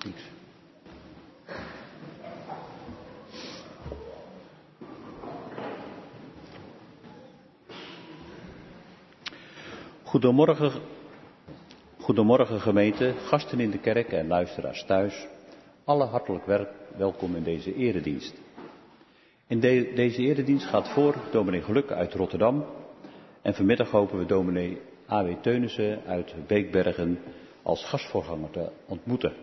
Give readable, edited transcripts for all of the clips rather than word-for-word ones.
Niks. Goedemorgen gemeente, gasten in de kerk en luisteraars thuis. Alle hartelijk welkom in deze eredienst. In deze eredienst gaat voor dominee Geluk uit Rotterdam. En vanmiddag hopen we dominee A.W. Teunissen uit Beekbergen als gastvoorganger te ontmoeten.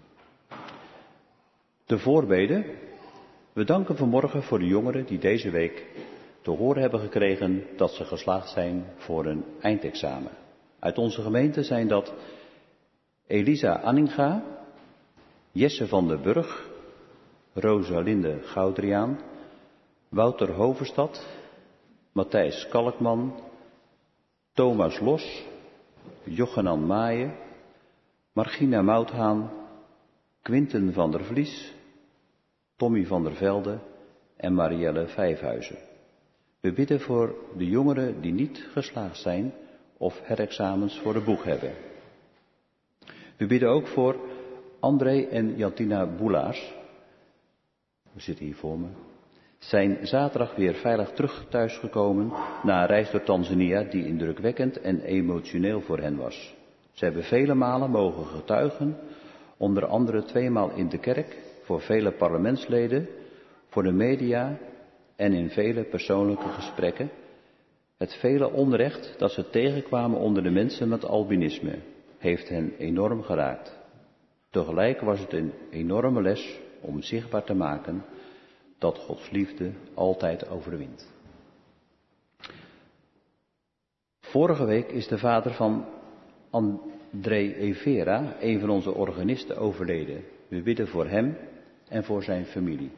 De voorbeden. We danken vanmorgen voor de jongeren die deze week te horen hebben gekregen dat ze geslaagd zijn voor een eindexamen. Uit onze gemeente zijn dat Elisa Anninga, Jesse van der Burg, Rosalinde Goudriaan, Wouter Hoverstad, Matthijs Kalkman, Thomas Los, Jochenan Maaien, Margina Mouthaan, Quinten van der Vlies, Tommy van der Velde en Marielle Vijfhuizen. We bidden voor de jongeren die niet geslaagd zijn of herexamens voor de boeg hebben. We bidden ook voor André en Jantina Boelaars. We zitten hier voor me. Zijn zaterdag weer veilig terug thuisgekomen na een reis door Tanzania die indrukwekkend en emotioneel voor hen was. Ze hebben vele malen mogen getuigen, onder andere 2 maal in de kerk, voor vele parlementsleden, voor de media en in vele persoonlijke gesprekken. Het vele onrecht dat ze tegenkwamen onder de mensen met albinisme heeft hen enorm geraakt. Tegelijk was het een enorme les om zichtbaar te maken dat Gods liefde altijd overwint. Vorige week is de vader van André Evera, een van onze organisten, overleden. We bidden voor hem en voor zijn familie.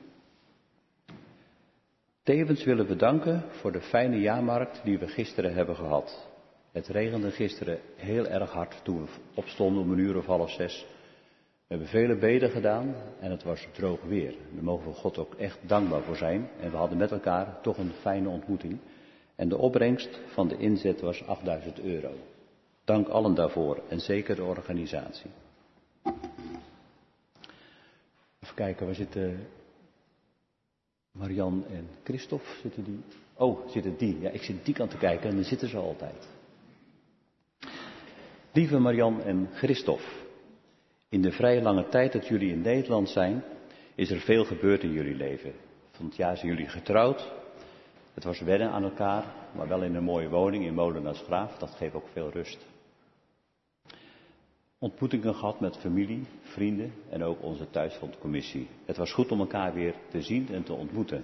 Tevens willen we danken voor de fijne jaarmarkt die we gisteren hebben gehad. Het regende gisteren heel erg hard toen we opstonden om 5:30. We hebben vele beden gedaan en het was droog weer. Daar mogen we God ook echt dankbaar voor zijn. En we hadden met elkaar toch een fijne ontmoeting. En de opbrengst van de inzet was €8.000. Dank allen daarvoor en zeker de organisatie. Even kijken, waar zitten Marian en Christophe? Zitten die? Oh, zitten die? Ja, ik zit die kant te kijken en dan zitten ze altijd. Lieve Marian en Christophe, in de vrij lange tijd dat jullie in Nederland zijn, is er veel gebeurd in jullie leven. Van het jaar zijn jullie getrouwd. Het was wennen aan elkaar, maar wel in een mooie woning in Molenaarsgraaf. Dat geeft ook veel rust. Ontmoetingen gehad met familie, vrienden en ook onze thuisfrontcommissie. Het was goed om elkaar weer te zien en te ontmoeten.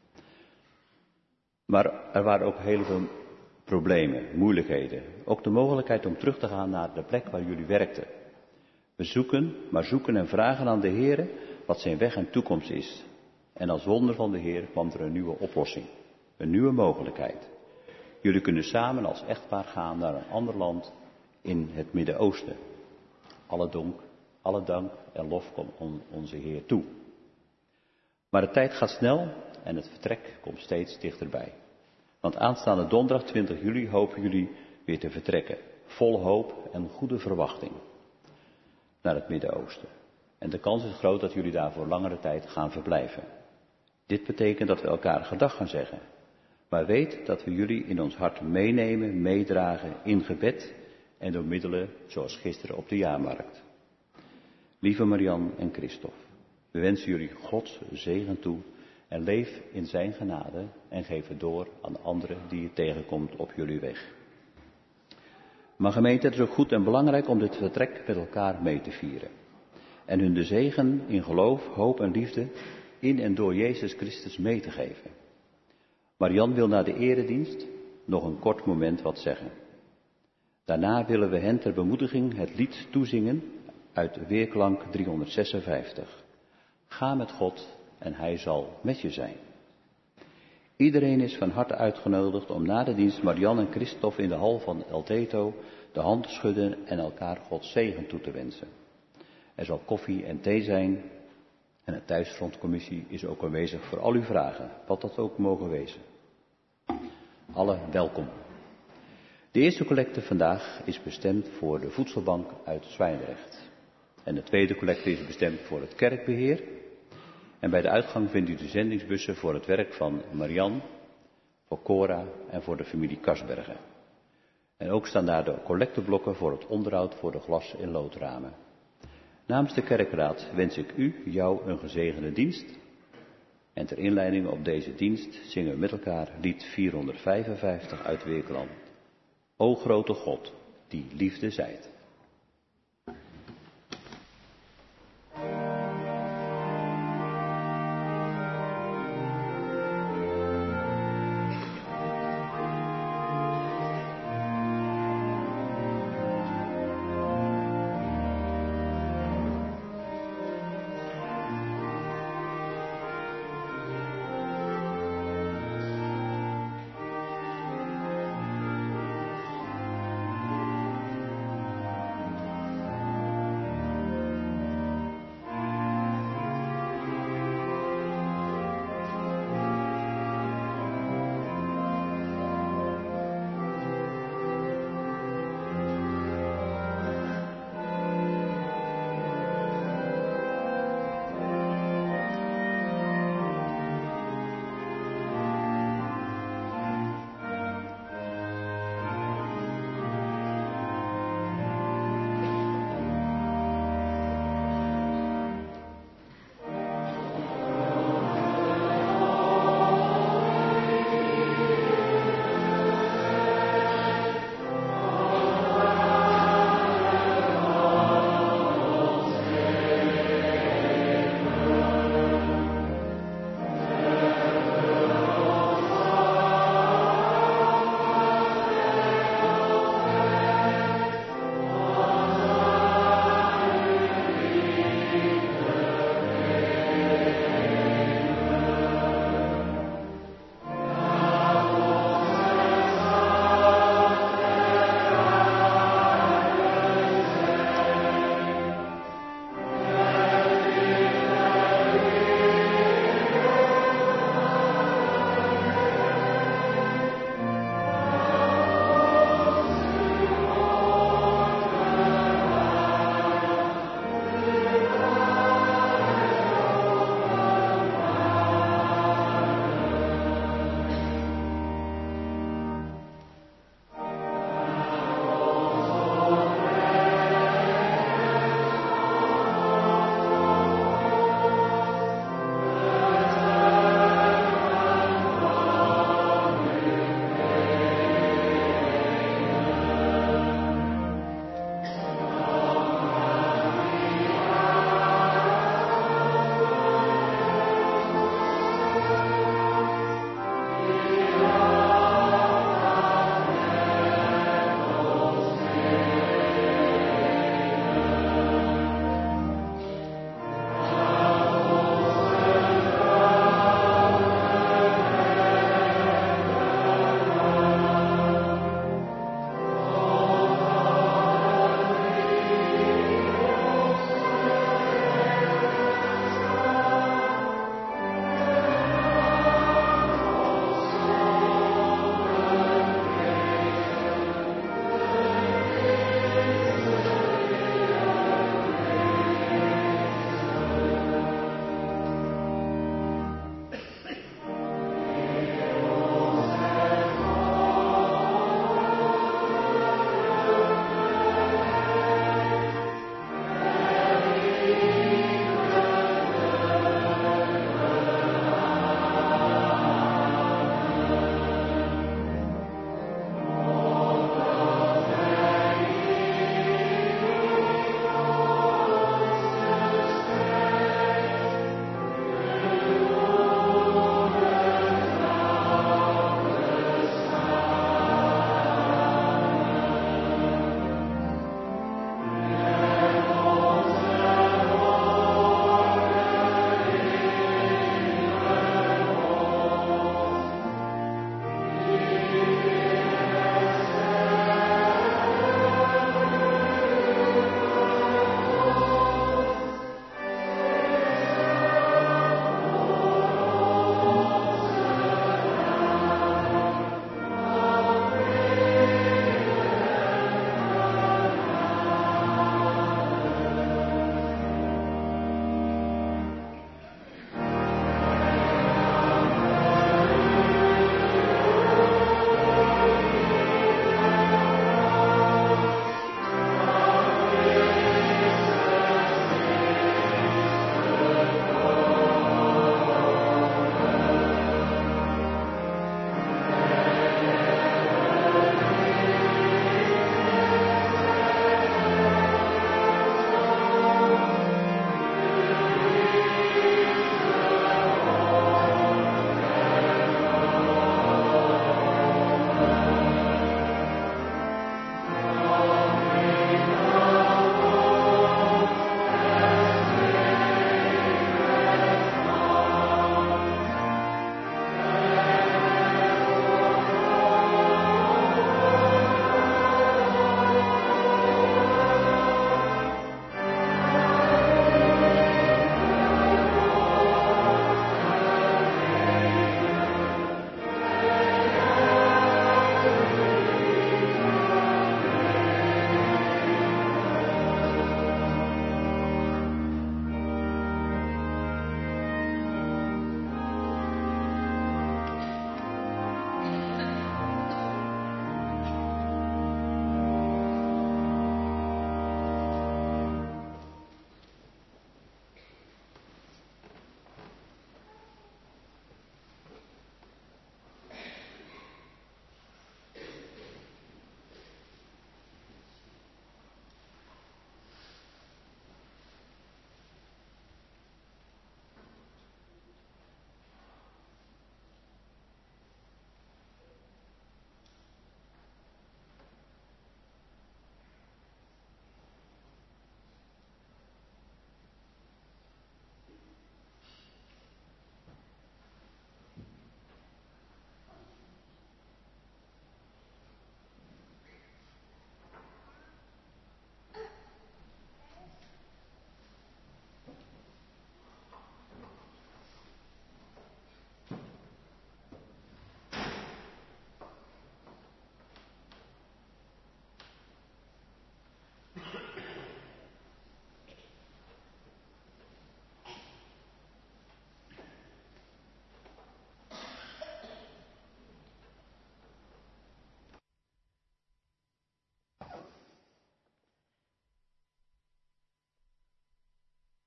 Maar er waren ook heel veel problemen, moeilijkheden. Ook de mogelijkheid om terug te gaan naar de plek waar jullie werkten. We zoeken en vragen aan de Heer wat zijn weg en toekomst is. En als wonder van de Heer kwam er een nieuwe oplossing. Een nieuwe mogelijkheid. Jullie kunnen samen als echtpaar gaan naar een ander land in het Midden-Oosten. Alle dank en lof komt onze Heer toe. Maar de tijd gaat snel en het vertrek komt steeds dichterbij. Want aanstaande donderdag 20 juli hopen jullie weer te vertrekken. Vol hoop en goede verwachting naar het Midden-Oosten. En de kans is groot dat jullie daar voor langere tijd gaan verblijven. Dit betekent dat we elkaar gedag gaan zeggen. Maar weet dat we jullie in ons hart meenemen, meedragen in gebed en door middelen zoals gisteren op de jaarmarkt. Lieve Marian en Christophe, we wensen jullie Gods zegen toe en leef in zijn genade en geef het door aan anderen die je tegenkomt op jullie weg. Maar gemeente, het is ook goed en belangrijk om dit vertrek met elkaar mee te vieren. En hun de zegen in geloof, hoop en liefde in en door Jezus Christus mee te geven. Marian wil na de eredienst nog een kort moment wat zeggen. Daarna willen we hen ter bemoediging het lied toezingen uit Weerklank 356. Ga met God en hij zal met je zijn. Iedereen is van harte uitgenodigd om na de dienst Marian en Christophe in de hal van El Teto de hand te schudden en elkaar Gods zegen toe te wensen. Er zal koffie en thee zijn en de thuisfrontcommissie is ook aanwezig voor al uw vragen, wat dat ook mogen wezen. Alle welkom. De eerste collecte vandaag is bestemd voor de voedselbank uit Zwijndrecht. En de tweede collecte is bestemd voor het kerkbeheer. En bij de uitgang vindt u de zendingsbussen voor het werk van Marian, voor Cora en voor de familie Kasbergen. En ook staan daar de collecteblokken voor het onderhoud voor de glas- en loodramen. Namens de kerkraad wens ik jou een gezegende dienst. En ter inleiding op deze dienst zingen we met elkaar lied 455 uit Weerkland. O grote God, die liefde zijt.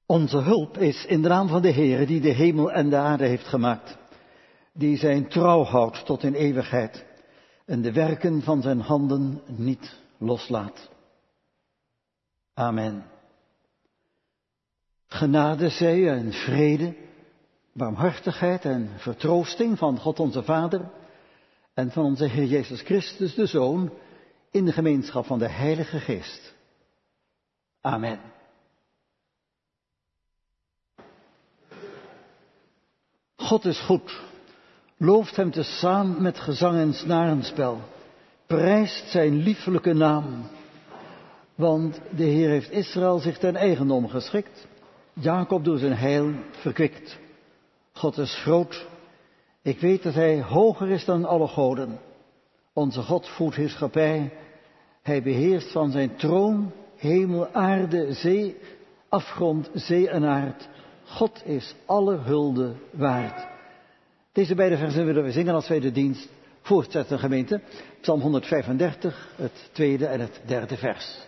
Onze hulp is in de naam van de Heere die de hemel en de aarde heeft gemaakt, die zijn trouw houdt tot in eeuwigheid en de werken van zijn handen niet loslaat. Amen. Genade zij u en vrede, barmhartigheid en vertroosting van God onze Vader en van onze Heer Jezus Christus, de Zoon, in de gemeenschap van de Heilige Geest. Amen. God is goed. Looft hem tezamen met gezang en snarenspel. Prijst zijn liefelijke naam. Want de Heer heeft Israël zich ten eigendom geschikt. Jacob door zijn heil verkwikt. God is groot. Ik weet dat hij hoger is dan alle goden. Onze God voert heerschappij. Hij beheerst van zijn troon hemel, aarde, zee, afgrond, zee en aard. God is alle hulde waard. Deze beide versen willen we zingen als wij de dienst voortzetten, gemeente. Psalm 135, het tweede en het derde vers.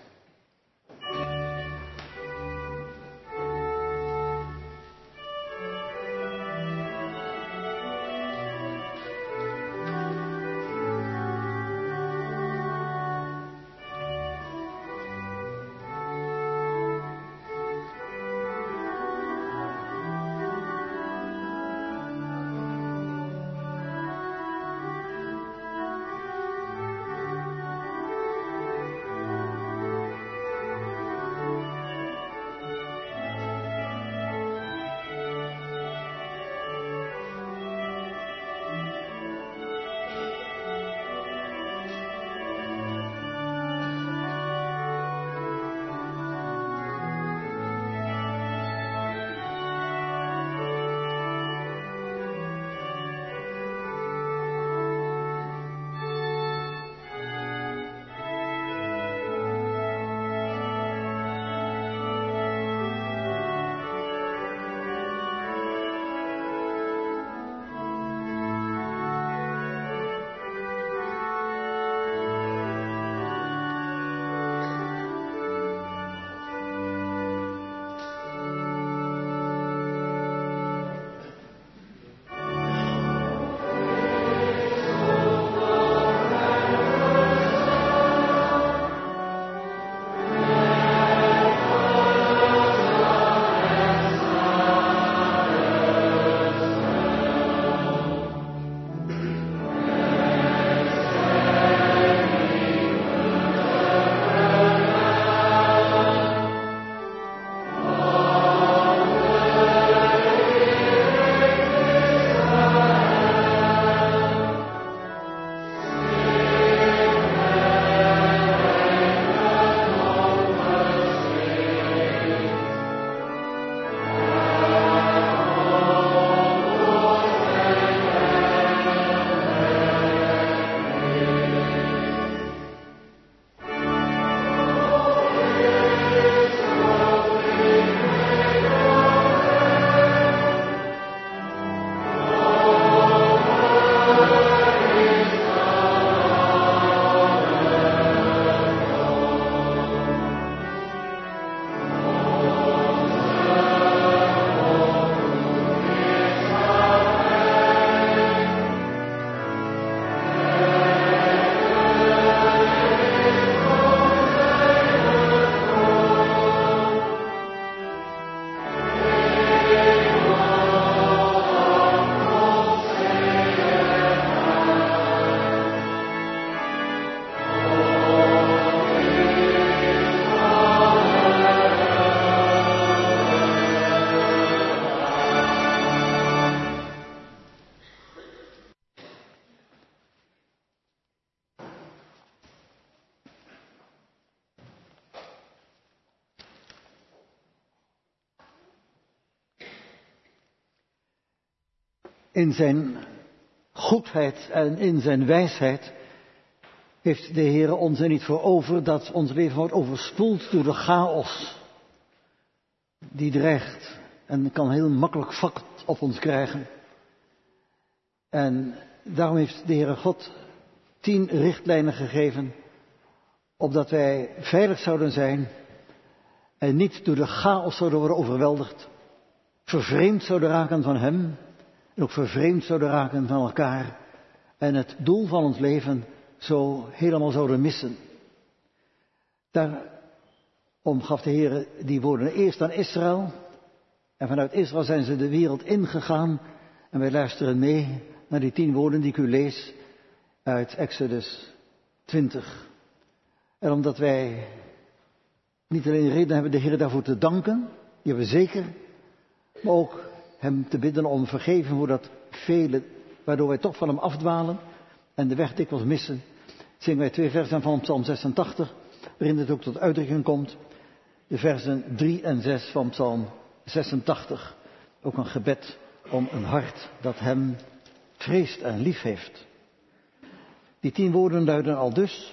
In zijn goedheid en in zijn wijsheid heeft de Heer ons er niet voor over dat ons leven wordt overspoeld door de chaos die dreigt en kan heel makkelijk vat op ons krijgen. En daarom heeft de Heere God 10 richtlijnen gegeven, opdat wij veilig zouden zijn en niet door de chaos zouden worden overweldigd, vervreemd zouden raken van hem en ook vervreemd zouden raken van elkaar en het doel van ons leven zo helemaal zouden missen. Daarom gaf de Heer die woorden eerst aan Israël en vanuit Israël zijn ze de wereld ingegaan en wij luisteren mee naar die 10 woorden die ik u lees uit Exodus 20. En omdat wij niet alleen reden hebben de Heer daarvoor te danken, die hebben we zeker, maar ook hem te bidden om vergeving voor dat vele, waardoor wij toch van hem afdwalen en de weg dikwijls missen, zingen wij 2 versen van Psalm 86, waarin het ook tot uitdrukking komt. De versen 3 en 6 van Psalm 86. Ook een gebed om een hart dat hem vreest en lief heeft. Die 10 woorden luiden al dus.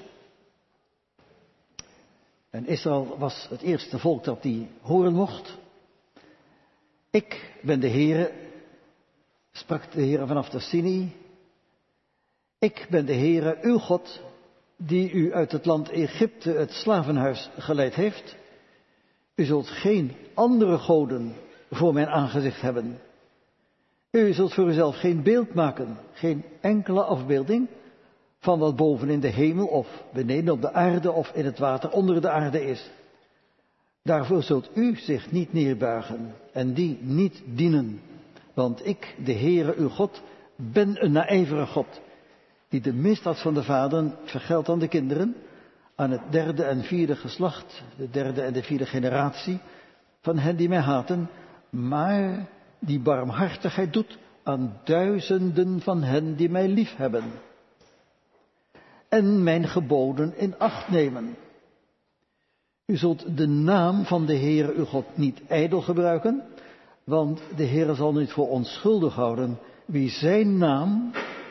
En Israël was het eerste volk dat die horen mocht. Ik ben de Heere, sprak de Heere vanaf de Sinai. Ik ben de Heere, uw God, die u uit het land Egypte, het slavenhuis, geleid heeft. U zult geen andere goden voor mijn aangezicht hebben. U zult voor uzelf geen beeld maken, geen enkele afbeelding van wat boven in de hemel of beneden op de aarde of in het water onder de aarde is. Daarvoor zult u zich niet neerbuigen en die niet dienen. Want ik, de Heere uw God, ben een naijverig God, die de misdaad van de vaderen vergeldt aan de kinderen, aan het 3e en 4e geslacht, de 3e en de 4e generatie van hen die mij haten, maar die barmhartigheid doet aan duizenden van hen die mij lief hebben en mijn geboden in acht nemen. U zult de naam van de Heere uw God niet ijdel gebruiken, want de Heere zal niet voor onschuldig houden wie zijn naam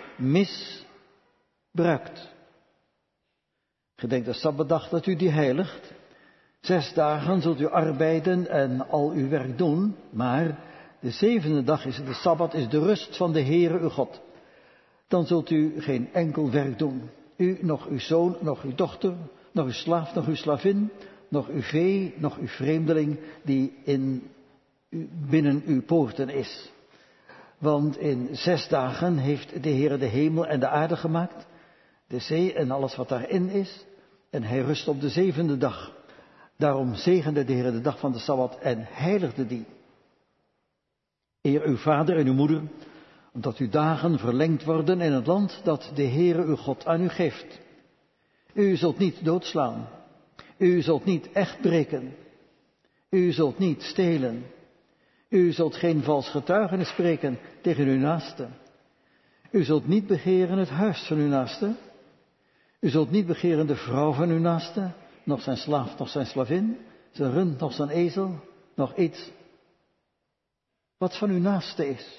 misbruikt. Gedenk de Sabbatdag dat u die heiligt. 6 dagen zult u arbeiden en al uw werk doen, maar de 7e dag is de Sabbat, is de rust van de Heere uw God. Dan zult u geen enkel werk doen. U, nog uw zoon, nog uw dochter, nog uw slaaf, nog uw slavin, nog uw vee, nog uw vreemdeling die binnen uw poorten is. Want in 6 dagen heeft de Heere de hemel en de aarde gemaakt, de zee en alles wat daarin is, en hij rust op de 7e dag. Daarom zegende de Heere de dag van de Sabbat en heiligde die. Eer uw vader en uw moeder, omdat uw dagen verlengd worden in het land dat de Heere uw God aan u geeft. U zult niet doodslaan. U zult niet echt breken. U zult niet stelen. U zult geen vals getuigenis spreken tegen uw naaste. U zult niet begeren het huis van uw naaste. U zult niet begeren de vrouw van uw naaste, nog zijn slaaf, nog zijn slavin, zijn rund, nog zijn ezel, nog iets wat van uw naaste is.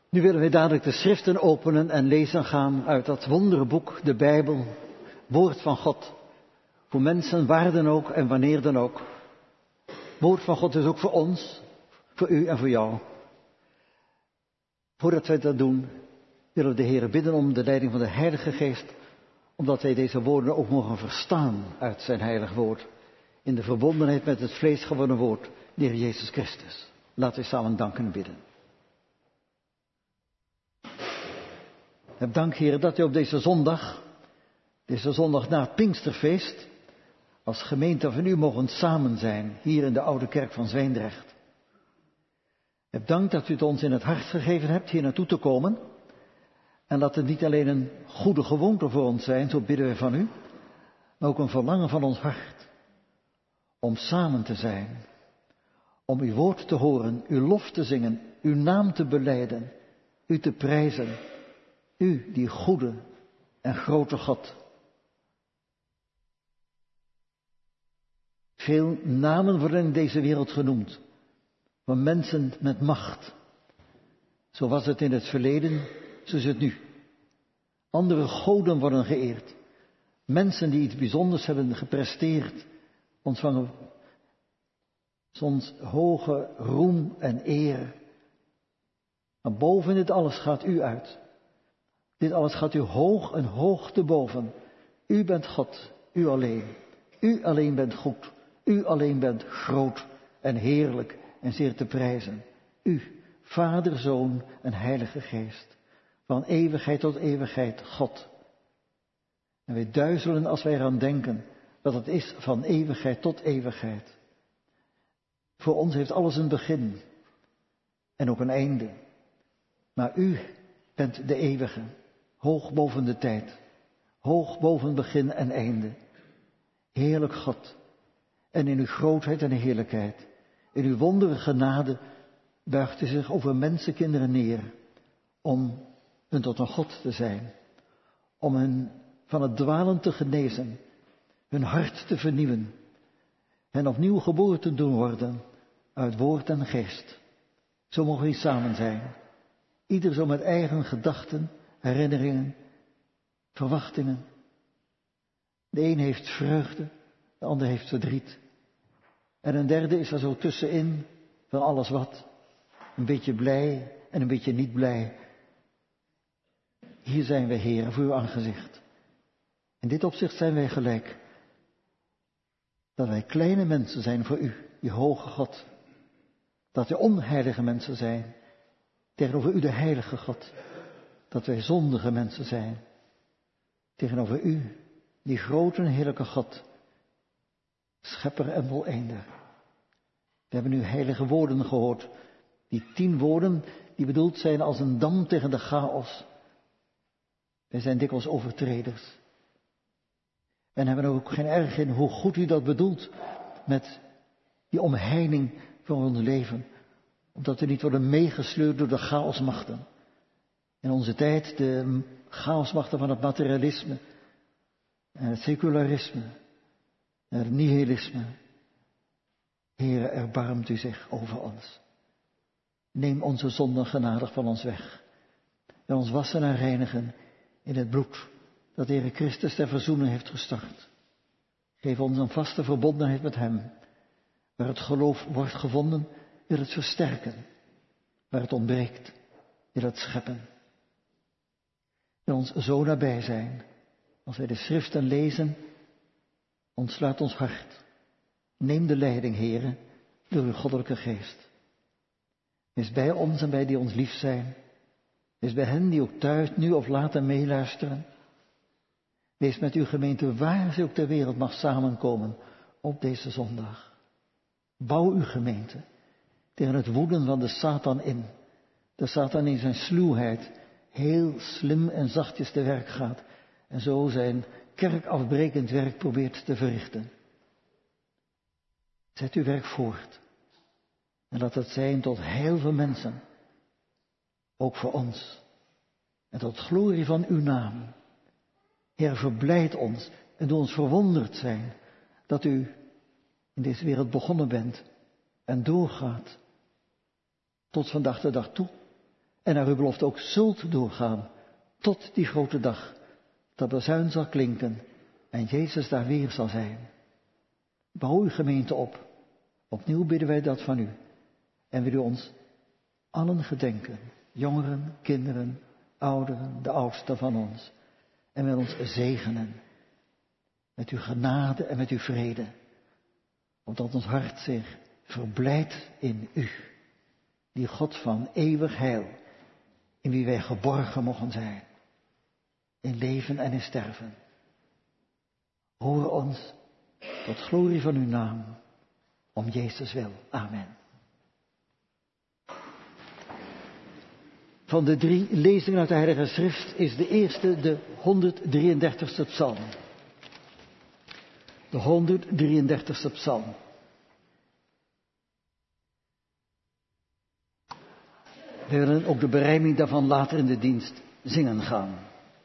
Nu willen wij dadelijk de schriften openen en lezen gaan uit dat wonderboek, de Bijbel, woord van God. Voor mensen, waar dan ook en wanneer dan ook. Woord van God is ook voor ons, voor u en voor jou. Voordat wij dat doen, willen we de Heer bidden om de leiding van de Heilige Geest, omdat wij deze woorden ook mogen verstaan uit zijn heilig woord, in de verbondenheid met het vlees geworden woord, de Heer Jezus Christus. Laten we samen danken en bidden. Heb dank, Heer, dat u op deze zondag na het Pinksterfeest, als gemeente van u mogen samen zijn, hier in de oude kerk van Zwijndrecht. Heb dank dat u het ons in het hart gegeven hebt hier naartoe te komen. En dat het niet alleen een goede gewoonte voor ons zijn, zo bidden wij van u, maar ook een verlangen van ons hart. Om samen te zijn, om uw woord te horen, uw lof te zingen, uw naam te belijden, u te prijzen. U, die goede en grote God. Veel namen worden in deze wereld genoemd, van mensen met macht. Zo was het in het verleden, zo is het nu. Andere goden worden geëerd. Mensen die iets bijzonders hebben gepresteerd, ontvangen soms hoge roem en eer. Maar boven dit alles gaat u uit. Dit alles gaat u hoog en hoog te boven. U bent God, u alleen. U alleen bent goed. U alleen bent groot en heerlijk en zeer te prijzen. U, Vader, Zoon en Heilige Geest. Van eeuwigheid tot eeuwigheid, God. En wij duizelen als wij eraan denken dat het is van eeuwigheid tot eeuwigheid. Voor ons heeft alles een begin en ook een einde. Maar u bent de eeuwige, hoog boven de tijd, hoog boven begin en einde. Heerlijk God. En in uw grootheid en heerlijkheid, in uw wondere genade, buigt u zich over mensenkinderen neer, om hun tot een God te zijn, om hen van het dwalen te genezen, hun hart te vernieuwen, hen opnieuw geboren te doen worden, uit woord en geest. Zo mogen we samen zijn, ieder zo met eigen gedachten, herinneringen, verwachtingen. De een heeft vreugde, de ander heeft verdriet. En een derde is er zo tussenin, van alles wat. Een beetje blij en een beetje niet blij. Hier zijn we, Heer, voor uw aangezicht. In dit opzicht zijn wij gelijk. Dat wij kleine mensen zijn voor u, die hoge God. Dat wij onheilige mensen zijn, tegenover u de heilige God. Dat wij zondige mensen zijn, tegenover u, die grote en heerlijke God. Schepper en voleinder. We hebben nu heilige woorden gehoord. Die 10 woorden die bedoeld zijn als een dam tegen de chaos. Wij zijn dikwijls overtreders. En hebben er ook geen erg in hoe goed u dat bedoelt met die omheining van ons leven. Omdat we niet worden meegesleurd door de chaosmachten. In onze tijd de chaosmachten van het materialisme en het secularisme en het nihilisme. Heere, erbarmt u zich over ons. Neem onze zonden genadig van ons weg. En ons wassen en reinigen in het bloed dat de Heere Christus ter verzoening heeft gestort. Geef ons een vaste verbondenheid met hem. Waar het geloof wordt gevonden, wil het versterken. Waar het ontbreekt, wil het scheppen. Wil ons zo nabij zijn. Als wij de schriften lezen, ontsluit ons hart. Neem de leiding, Heere, door uw goddelijke geest. Wees bij ons en bij die ons lief zijn. Wees bij hen die ook thuis nu of later meeluisteren. Wees met uw gemeente waar ze ook ter wereld mag samenkomen op deze zondag. Bouw uw gemeente tegen het woeden van de Satan in. De Satan in zijn sluwheid heel slim en zachtjes te werk gaat en zo zijn kerkafbrekend werk probeert te verrichten. Zet uw werk voort. En laat het zijn tot heel veel mensen. Ook voor ons. En tot glorie van uw naam. Heer, verblijd ons en doe ons verwonderd zijn dat u in deze wereld begonnen bent en doorgaat tot vandaag de dag toe. en naar uw belofte ook zult doorgaan tot die grote dag, dat de bazuin zal klinken en Jezus daar weer zal zijn. Bouw uw gemeente op. Opnieuw bidden wij dat van u. En wil u ons allen gedenken, jongeren, kinderen, ouderen, de oudsten van ons. En wil ons zegenen met uw genade en met uw vrede. Opdat ons hart zich verblijdt in u, die God van eeuwig heil, in wie wij geborgen mogen zijn, in leven en in sterven. Hoor ons tot glorie van uw naam, om Jezus wil. Amen. Van de 3 lezingen uit de Heilige Schrift is de eerste de 133ste psalm. De 133ste psalm. We willen ook de berijming daarvan later in de dienst zingen gaan.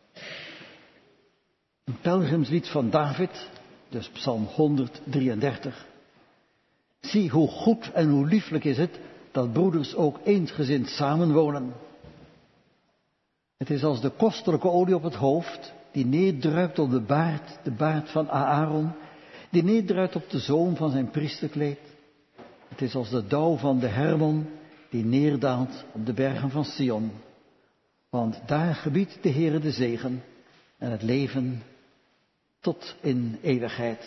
Een pelgrimslied van David, dus psalm 133. Zie hoe goed en hoe lieflijk is het dat broeders ook eensgezind samenwonen. Het is als de kostelijke olie op het hoofd, die neerdruipt op de baard van Aaron, die neerdruipt op de zoom van zijn priesterkleed. Het is als de dauw van de Hermon, die neerdaalt op de bergen van Sion. Want daar gebiedt de Heere de zegen en het leven tot in eeuwigheid.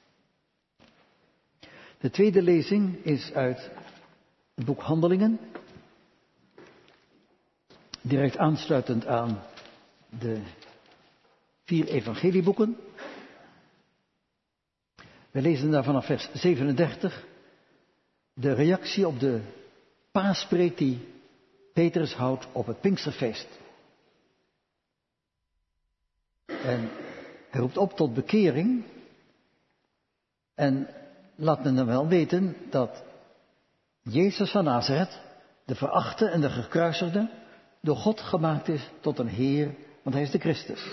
De tweede lezing is uit het boek Handelingen. Direct aansluitend aan de 4 evangelieboeken. We lezen daar vanaf vers 37 de reactie op de paaspreek die Petrus houdt op het Pinksterfeest. En hij roept op tot bekering en laat men dan wel weten dat Jezus van Nazareth, de verachte en de gekruisigde, door God gemaakt is tot een Heer, want hij is de Christus.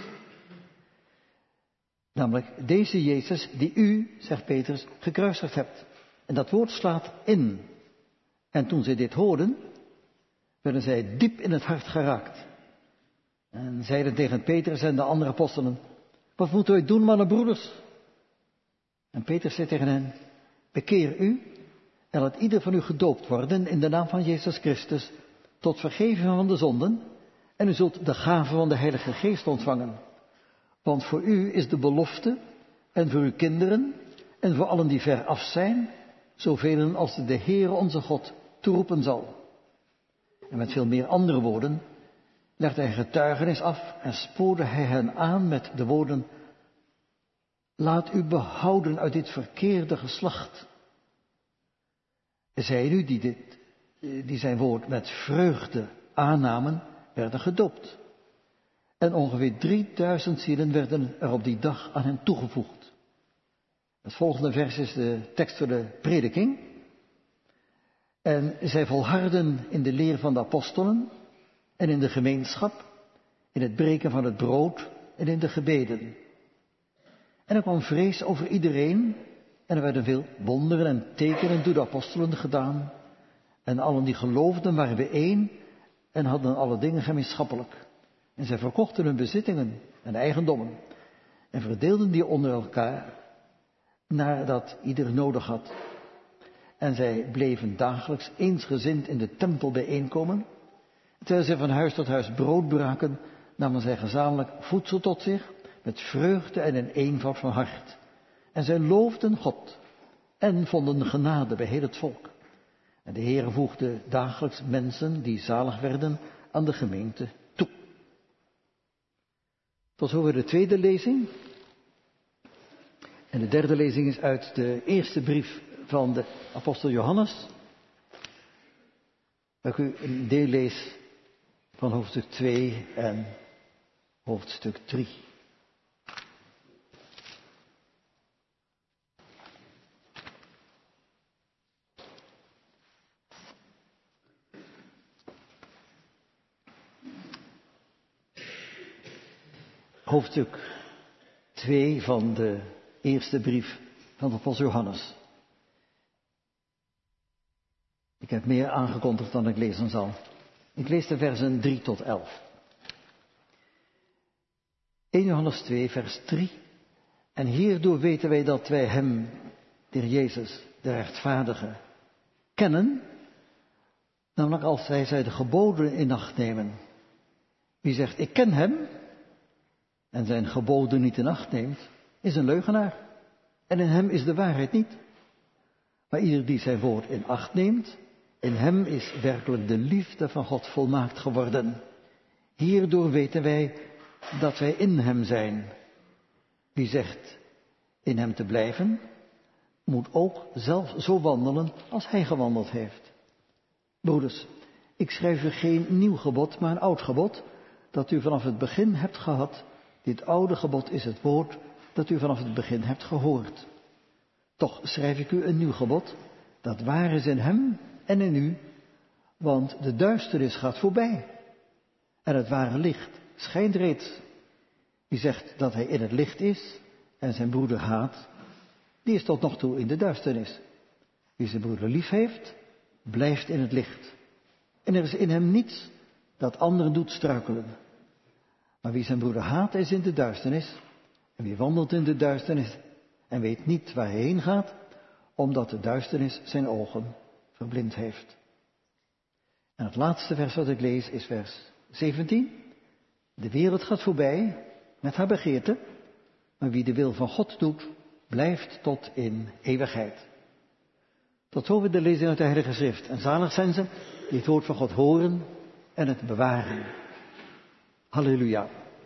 Namelijk deze Jezus die u, zegt Petrus, gekruisigd hebt. En dat woord slaat in. En toen zij dit hoorden, werden zij diep in het hart geraakt. En zeiden tegen Petrus en de andere apostelen, wat moeten wij doen, mannen broeders? En Petrus zei tegen hen, bekeer u en laat ieder van u gedoopt worden in de naam van Jezus Christus, tot vergeving van de zonden, en u zult de gave van de Heilige Geest ontvangen. Want voor u is de belofte, en voor uw kinderen, en voor allen die ver af zijn, zoveel als de Heere onze God toeroepen zal. En met veel meer andere woorden legde hij getuigenis af en spoorde hij hen aan met de woorden, laat u behouden uit dit verkeerde geslacht. Zij nu die zijn woord met vreugde aannamen, werden gedoopt. En ongeveer 3000 zielen werden er op die dag aan hen toegevoegd. Het volgende vers is de tekst voor de prediking. En zij volharden in de leer van de apostelen en in de gemeenschap, in het breken van het brood en in de gebeden. En er kwam vrees over iedereen en er werden veel wonderen en tekenen door de apostelen gedaan. En allen die geloofden waren bijeen en hadden alle dingen gemeenschappelijk. En zij verkochten hun bezittingen en eigendommen en verdeelden die onder elkaar, nadat ieder nodig had. En zij bleven dagelijks eensgezind in de tempel bijeenkomen. Terwijl zij van huis tot huis brood braken, namen zij gezamenlijk voedsel tot zich, met vreugde en in eenvoud van hart. En zij loofden God en vonden genade bij heel het volk. En de Heere voegde dagelijks mensen die zalig werden aan de gemeente toe. Tot zover de tweede lezing. En de derde lezing is uit de eerste brief van de apostel Johannes. Waar ik u een deel lees van hoofdstuk 2 en hoofdstuk 3. Hoofdstuk 2 van de eerste brief van de apostel Johannes. Ik heb meer aangekondigd dan ik lezen zal. Ik lees de versen 3 tot 11. 1 Johannes 2, vers 3. En hierdoor weten wij dat wij hem, de Heer Jezus, de rechtvaardige, kennen, namelijk als zij de geboden in acht nemen. Wie zegt, ik ken hem, en zijn geboden niet in acht neemt, is een leugenaar. En in hem is de waarheid niet. Maar ieder die zijn woord in acht neemt, in hem is werkelijk de liefde van God volmaakt geworden. Hierdoor weten wij dat wij in hem zijn. Wie zegt in hem te blijven, moet ook zelf zo wandelen als hij gewandeld heeft. Broeders, ik schrijf u geen nieuw gebod, maar een oud gebod, dat u vanaf het begin hebt gehad. Dit oude gebod is het woord dat u vanaf het begin hebt gehoord. Toch schrijf ik u een nieuw gebod, dat waar is in hem en in u, want de duisternis gaat voorbij. En het ware licht schijnt reeds. Wie zegt dat hij in het licht is en zijn broeder haat, die is tot nog toe in de duisternis. Wie zijn broeder lief heeft, blijft in het licht. En er is in hem niets dat anderen doet struikelen. Maar wie zijn broeder haat, is in de duisternis. En wie wandelt in de duisternis en weet niet waar hij heen gaat, omdat de duisternis zijn ogen verblind heeft. En het laatste vers wat ik lees is vers 17. De wereld gaat voorbij met haar begeerte, maar wie de wil van God doet, blijft tot in eeuwigheid. Tot zover de lezing uit de Heilige Schrift. En zalig zijn ze die het woord van God horen en het bewaren. Halleluja.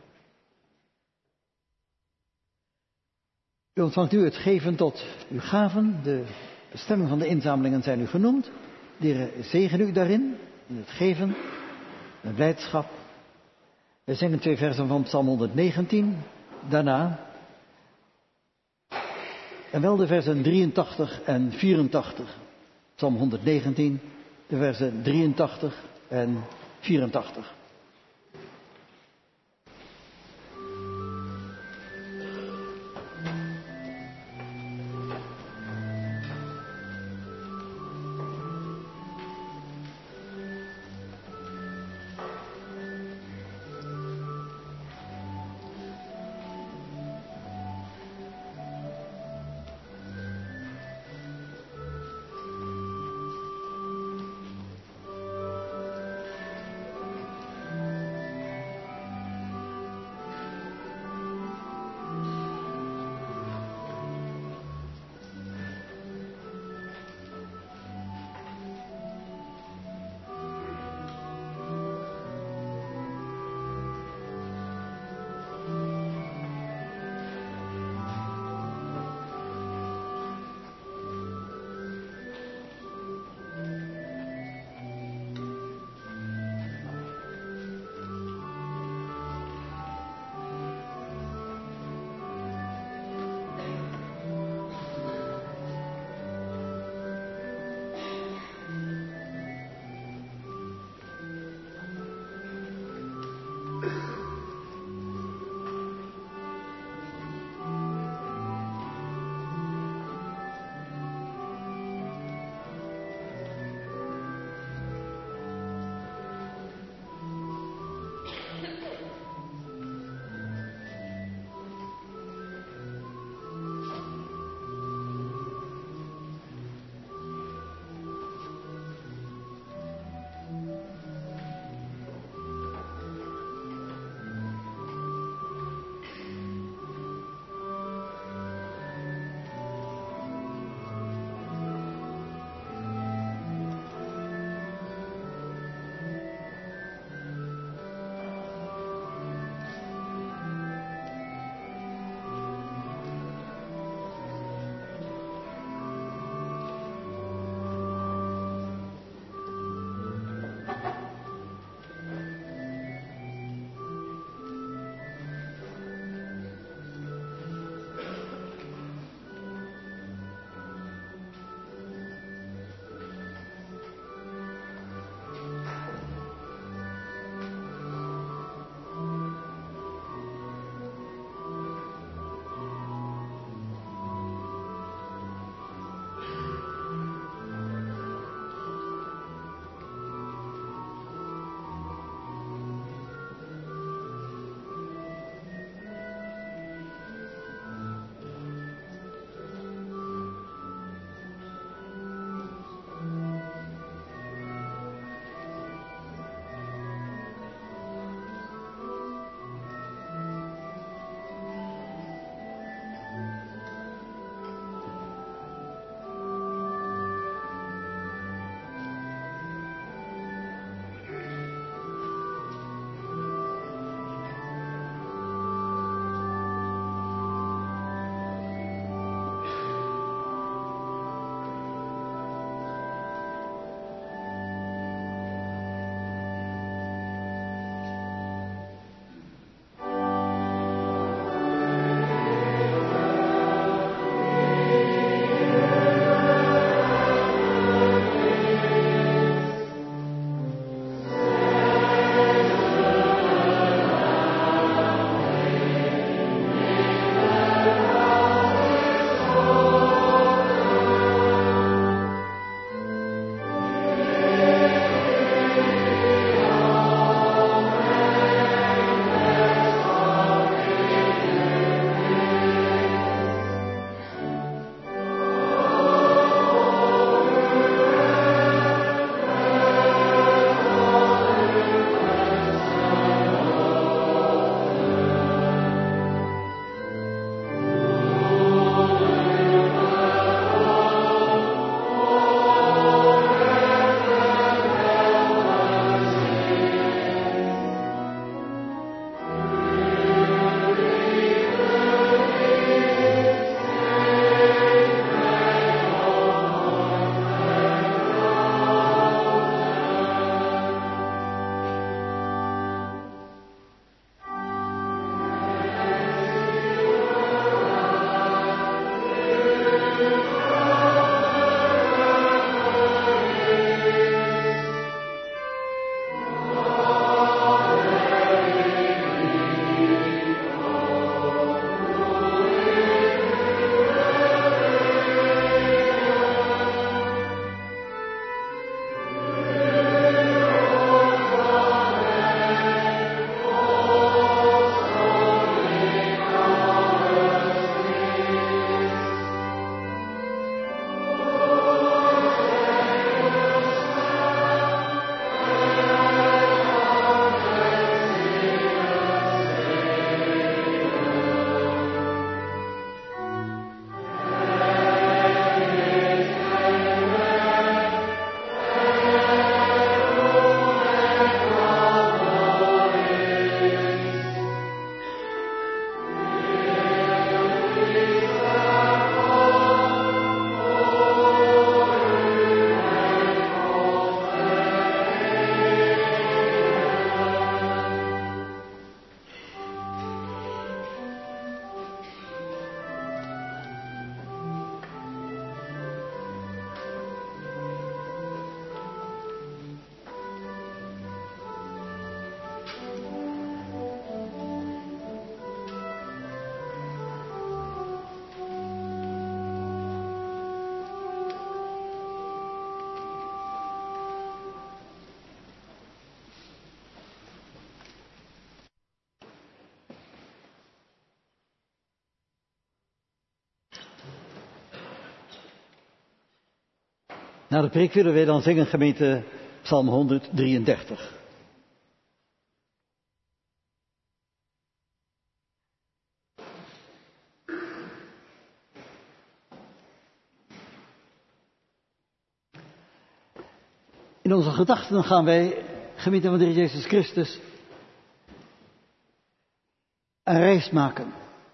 U ontvangt nu het geven tot uw gaven. De bestemming van de inzamelingen zijn u genoemd. De Heer zegen u daarin, in het geven, de blijdschap. We zingen 2 versen van Psalm 119. Daarna. En wel de versen 83 en 84. Psalm 119, de versen 83 en 84. Na de preek willen wij dan zingen, gemeente, Psalm 133. In onze gedachten gaan wij, gemeente van de Heer Jezus Christus, een reis maken.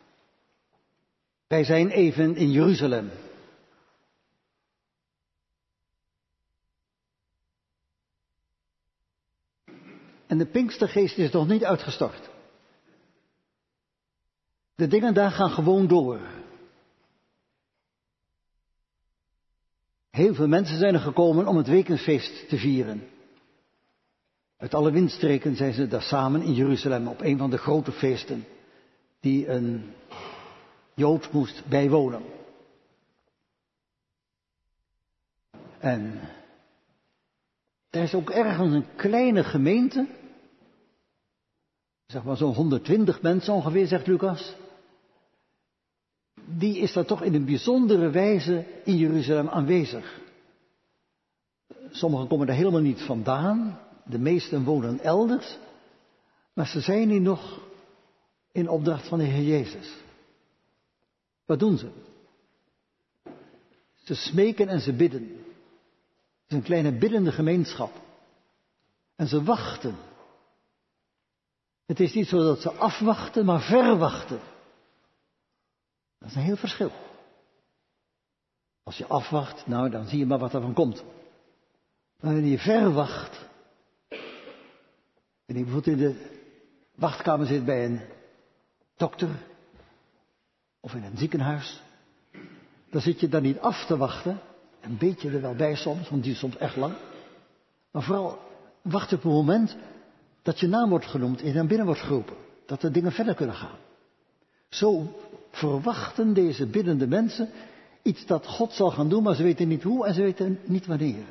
Wij zijn even in Jeruzalem. En de Pinkstergeest is nog niet uitgestort. De dingen daar gaan gewoon door. Heel veel mensen zijn er gekomen om het wekenfeest te vieren. Uit alle windstreken zijn ze daar samen in Jeruzalem op een van de grote feesten die een Jood moest bijwonen. En er is ook ergens een kleine gemeente, zeg maar zo'n 120 mensen ongeveer, zegt Lucas. Die is daar toch in een bijzondere wijze in Jeruzalem aanwezig. Sommigen komen er helemaal niet vandaan, de meesten wonen elders, maar ze zijn hier nog in opdracht van de Heer Jezus. Wat doen ze? Ze smeken en ze bidden. Het is een kleine biddende gemeenschap. En ze wachten. Het is niet zo dat ze afwachten, maar verwachten. Dat is een heel verschil. Als je afwacht, nou dan zie je maar wat er van komt. Maar wanneer je verwacht, en je bijvoorbeeld in de wachtkamer zit bij een dokter, of in een ziekenhuis, dan zit je daar niet af te wachten. Een beetje er wel bij soms, want die is soms echt lang. Maar vooral wacht op het moment dat je naam wordt genoemd en je naar binnen wordt geroepen. Dat de dingen verder kunnen gaan. Zo verwachten deze biddende mensen iets dat God zal gaan doen, maar ze weten niet hoe en ze weten niet wanneer.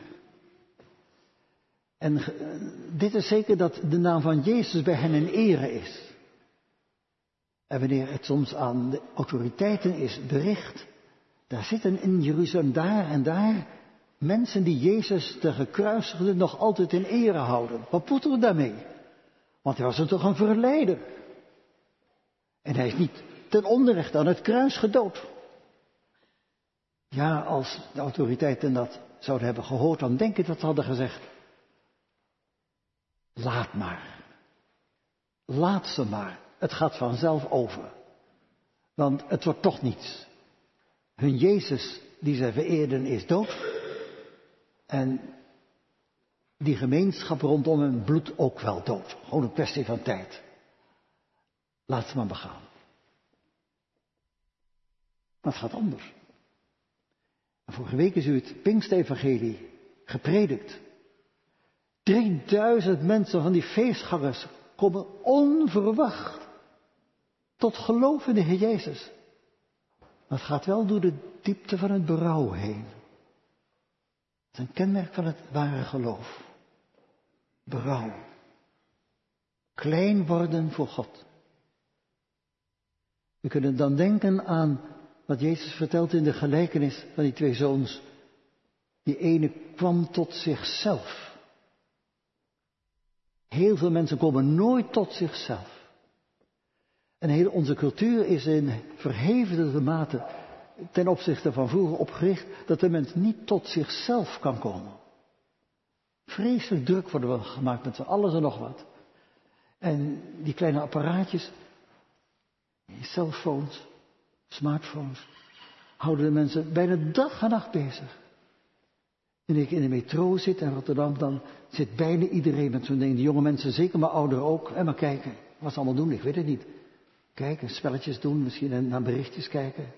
En dit is zeker dat de naam van Jezus bij hen in ere is. En wanneer het soms aan de autoriteiten is bericht, daar zitten in Jeruzalem daar en daar mensen die Jezus de gekruisigde nog altijd in ere houden. Wat moeten we daarmee? Want hij was er toch een verleider. En hij is niet ten onrechte aan het kruis gedood. Ja, als de autoriteiten dat zouden hebben gehoord, dan denk ik dat ze hadden gezegd: laat maar. Laat ze maar. Het gaat vanzelf over. Want het wordt toch niets. Hun Jezus die zij vereerden is dood. En die gemeenschap rondom hem bloedt ook wel dood. Gewoon een kwestie van tijd. Laat ze maar begaan. Maar het gaat anders. En vorige week is u het Pinkstevangelie gepredikt. 3000 mensen van die feestgangers komen onverwacht tot geloof in de Heer Jezus. Maar het gaat wel door de diepte van het berouw heen. Het is een kenmerk van het ware geloof. Berouw. Klein worden voor God. We kunnen dan denken aan wat Jezus vertelt in de gelijkenis van die twee zoons. Die ene kwam tot zichzelf. Heel veel mensen komen nooit tot zichzelf. En heel onze cultuur is in verhevende mate ten opzichte van vroeger opgericht dat de mens niet tot zichzelf kan komen. Vreselijk druk worden we gemaakt met z'n alles en nog wat. En die kleine apparaatjes, die cellphones, smartphones, houden de mensen bijna dag en nacht bezig. En ik in de metro zit in Rotterdam, dan zit bijna iedereen met zo'n ding. Die jonge mensen zeker, maar ouderen ook. En maar kijken, wat ze allemaal doen, ik weet het niet. Kijken, spelletjes doen, misschien naar berichtjes kijken.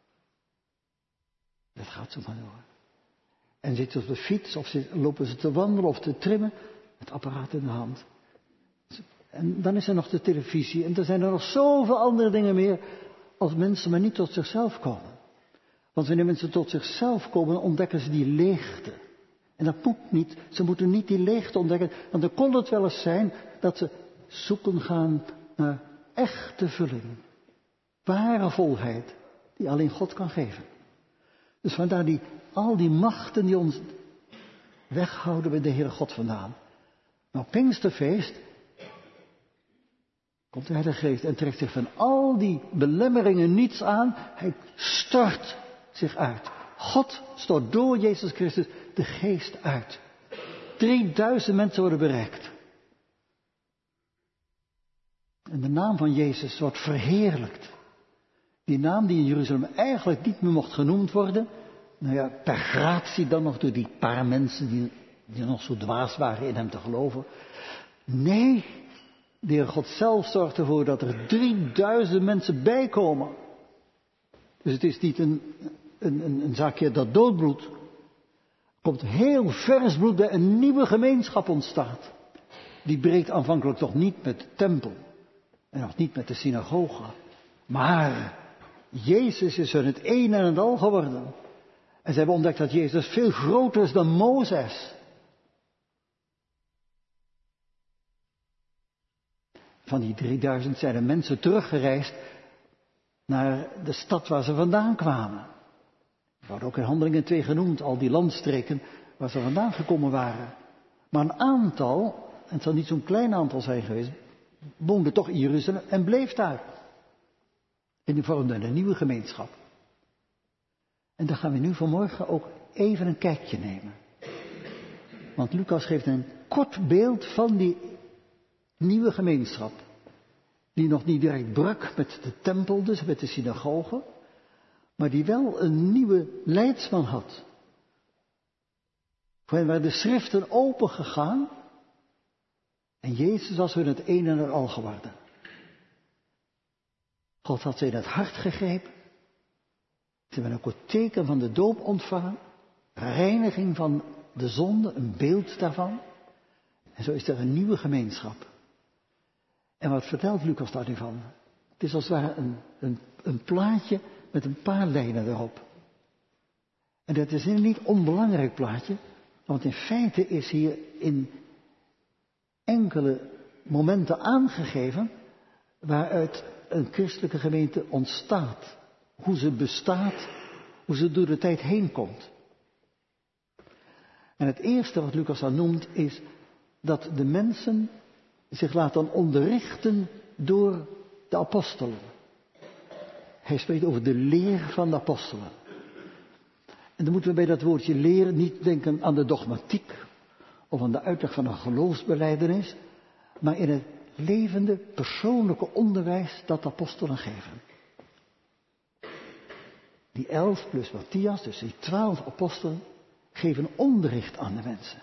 Dat gaat zo maar door. En zitten ze op de fiets, of lopen ze te wandelen of te trimmen, het apparaat in de hand. En dan is er nog de televisie, en er zijn er nog zoveel andere dingen meer, als mensen maar niet tot zichzelf komen. Want wanneer mensen tot zichzelf komen, dan ontdekken ze die leegte. En dat moet niet, ze moeten niet die leegte ontdekken, want dan kon het wel eens zijn dat ze zoeken gaan naar echte vulling. Ware volheid, die alleen God kan geven. Dus vandaar al die machten die ons weghouden we de Heere God vandaan. Maar op Pinksterfeest komt de Heilige Geest en trekt zich van al die belemmeringen niets aan. Hij stort zich uit. God stort door Jezus Christus de Geest uit. 3000 mensen worden bereikt. En de naam van Jezus wordt verheerlijkt. Die naam die in Jeruzalem eigenlijk niet meer mocht genoemd worden. Nou ja, per gratie dan nog door die paar mensen die nog zo dwaas waren in hem te geloven. Nee, de Heer God zelf zorgt ervoor dat er 3000 mensen bijkomen. Dus het is niet een zaakje dat doodbloedt. Er komt heel vers bloed bij, een nieuwe gemeenschap ontstaat. Die breekt aanvankelijk toch niet met de tempel. En nog niet met de synagoge. Maar Jezus is hun het een en het al geworden. En ze hebben ontdekt dat Jezus veel groter is dan Mozes. Van die 3000 zijn er mensen teruggereisd naar de stad waar ze vandaan kwamen. Er wordt ook in Handelingen 2 genoemd, al die landstreken waar ze vandaan gekomen waren. Maar een aantal, en het zal niet zo'n klein aantal zijn geweest, woonde toch in Jeruzalem en bleef daar. En die vormden een nieuwe gemeenschap. En daar gaan we nu vanmorgen ook even een kijkje nemen. Want Lucas geeft een kort beeld van die nieuwe gemeenschap. Die nog niet direct brak met de tempel, dus met de synagoge. Maar die wel een nieuwe leidsman had. Voor hen waren de schriften open gegaan. En Jezus was hun het een en het al geworden. God had ze in het hart gegrepen. Ze hebben ook het teken van de doop ontvangen. Reiniging van de zonde, een beeld daarvan. En zo is er een nieuwe gemeenschap. En wat vertelt Lucas daar nu van? Het is als het ware een plaatje met een paar lijnen erop. En dat is een niet onbelangrijk plaatje. Want in feite is hier in enkele momenten aangegeven waaruit een christelijke gemeente ontstaat. Hoe ze bestaat, hoe ze door de tijd heen komt. En het eerste wat Lucas dan noemt is dat de mensen zich laten onderrichten door de apostelen. Hij spreekt over de leer van de apostelen. En dan moeten we bij dat woordje leren niet denken aan de dogmatiek of aan de uitleg van een geloofsbelijdenis, maar in het levende, persoonlijke onderwijs dat de apostelen geven. Die 11 plus Matthias, dus die 12 apostelen, geven onderricht aan de mensen.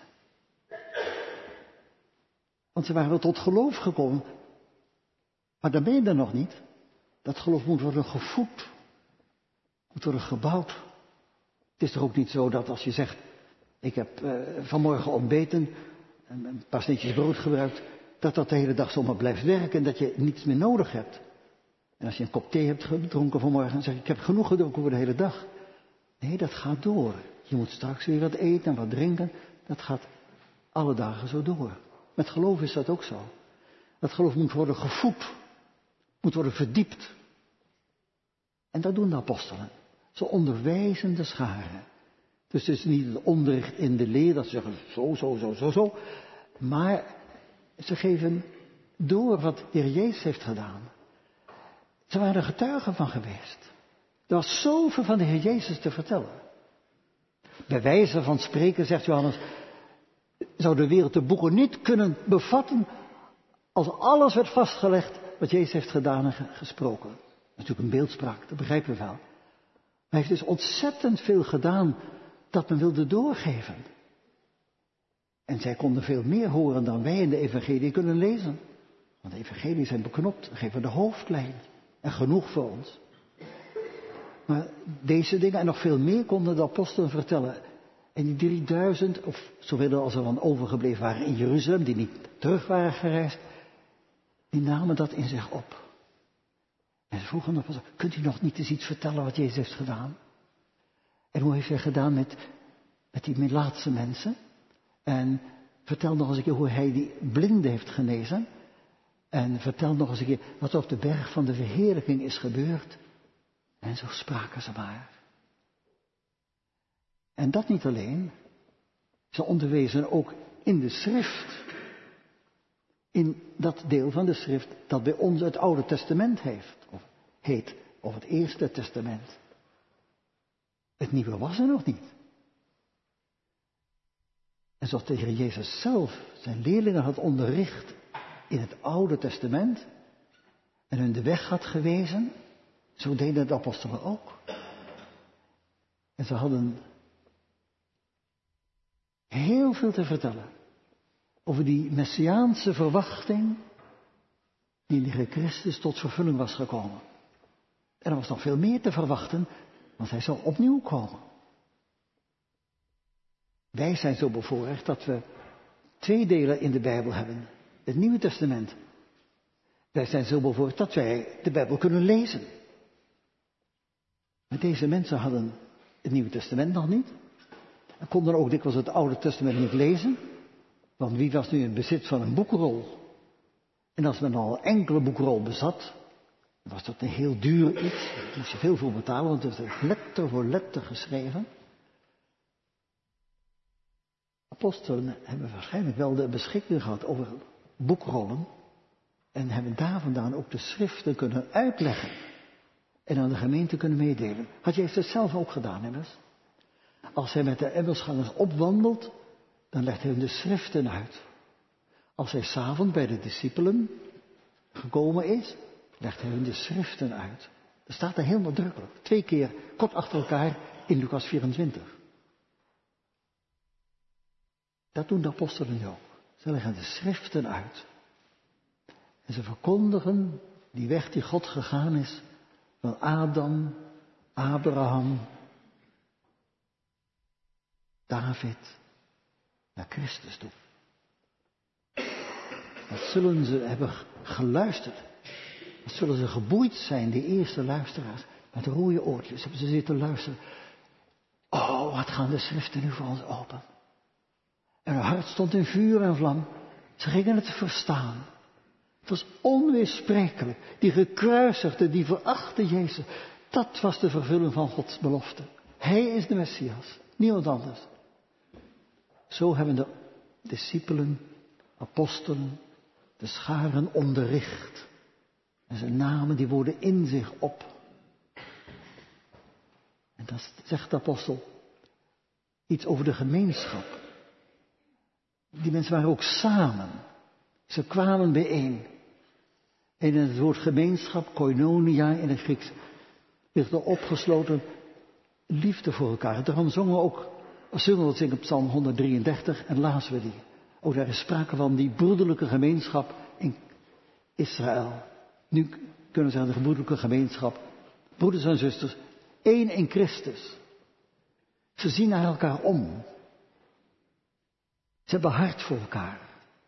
Want ze waren wel tot geloof gekomen. Maar dan ben je er nog niet. Dat geloof moet worden gevoed. Moet worden gebouwd. Het is toch ook niet zo dat als je zegt, ik heb vanmorgen ontbeten, een paar sneetjes brood gebruikt, dat de hele dag zomaar blijft werken en dat je niets meer nodig hebt. En als je een kop thee hebt gedronken vanmorgen, dan zeg je, ik heb genoeg gedronken voor de hele dag. Nee, dat gaat door. Je moet straks weer wat eten en wat drinken. Dat gaat alle dagen zo door. Met geloof is dat ook zo. Dat geloof moet worden gevoed. Moet worden verdiept. En dat doen de apostelen. Ze onderwijzen de scharen. Dus het is niet het onderricht in de leer, dat ze zeggen zo. Maar ze geven door wat de Heer Jezus heeft gedaan. Ze waren er getuigen van geweest. Er was zoveel van de Heer Jezus te vertellen. Bij wijze van spreken, zegt Johannes, zou de wereld de boeken niet kunnen bevatten als alles werd vastgelegd wat Jezus heeft gedaan en gesproken. Dat is natuurlijk een beeldspraak, dat begrijpen we wel. Hij heeft dus ontzettend veel gedaan dat men wilde doorgeven. En zij konden veel meer horen dan wij in de evangelie kunnen lezen. Want de evangelie zijn beknopt, geven de hoofdlijn. En genoeg voor ons. Maar deze dingen en nog veel meer konden de apostelen vertellen. En die 3000, of zoveel als er van overgebleven waren in Jeruzalem, die niet terug waren gereisd, die namen dat in zich op. En ze vroegen nog, kunt u nog niet eens iets vertellen wat Jezus heeft gedaan? En hoe heeft hij gedaan met die Melaatse mensen? En vertel nog eens een keer hoe hij die blinden heeft genezen. En vertel nog eens een keer wat op de berg van de verheerlijking is gebeurd. En zo spraken ze maar. En dat niet alleen. Ze onderwezen ook in de schrift. In dat deel van de schrift dat bij ons het Oude Testament heet. Of het Eerste Testament. Het Nieuwe was er nog niet. En zoals de Heer Jezus zelf zijn leerlingen had onderricht in het Oude Testament. En hun de weg had gewezen. Zo deden de apostelen ook. En ze hadden heel veel te vertellen over die messiaanse verwachting die in de Heer Christus tot vervulling was gekomen. En er was nog veel meer te verwachten, want hij zal opnieuw komen. Wij zijn zo bevoorrecht dat we 2 delen in de Bijbel hebben. Het Nieuwe Testament. Wij zijn zo bevoorrecht dat wij de Bijbel kunnen lezen. Maar deze mensen hadden het Nieuwe Testament nog niet. En konden ook dikwijls het Oude Testament niet lezen. Want wie was nu in bezit van een boekrol? En als men al een enkele boekrol bezat, was dat een heel duur iets. Daar moest je veel voor betalen, want het is letter voor letter geschreven. Apostelen hebben waarschijnlijk wel de beschikking gehad over boekrollen. En hebben daar vandaan ook de schriften kunnen uitleggen. En aan de gemeente kunnen meedelen. Had Jezus het zelf ook gedaan, immers? Als hij met de Emmausgangers opwandelt, dan legt hij hun de schriften uit. Als hij 's avonds bij de discipelen gekomen is, legt hij hun de schriften uit. Dat staat er heel nadrukkelijk. 2 keer kort achter elkaar in Lucas 24. Dat doen de apostelen ook. Ze leggen de schriften uit. En ze verkondigen die weg die God gegaan is van Adam, Abraham, David naar Christus toe. Wat zullen ze hebben geluisterd? Wat zullen ze geboeid zijn, die eerste luisteraars, met rode oortjes hebben ze zitten luisteren. Oh, wat gaan de schriften nu voor ons open. En hun hart stond in vuur en vlam. Ze gingen het verstaan. Het was onweersprekelijk. Die gekruisigde, die verachte Jezus. Dat was de vervulling van Gods belofte. Hij is de Messias, niemand anders. Zo hebben de discipelen, apostelen, de scharen onderricht. En ze namen die woorden in zich op. En dan zegt de apostel iets over de gemeenschap. Die mensen waren ook samen. Ze kwamen bijeen. En in het woord gemeenschap, koinonia in het Grieks, ligt er opgesloten liefde voor elkaar. Daarom zongen we ook, zullen we het zingen op Psalm 133 en lazen we die. Ook daar is sprake van die broederlijke gemeenschap in Israël. Nu kunnen we zeggen de gebroederlijke gemeenschap. Broeders en zusters, één in Christus. Ze zien naar elkaar om. Ze hebben hart voor elkaar.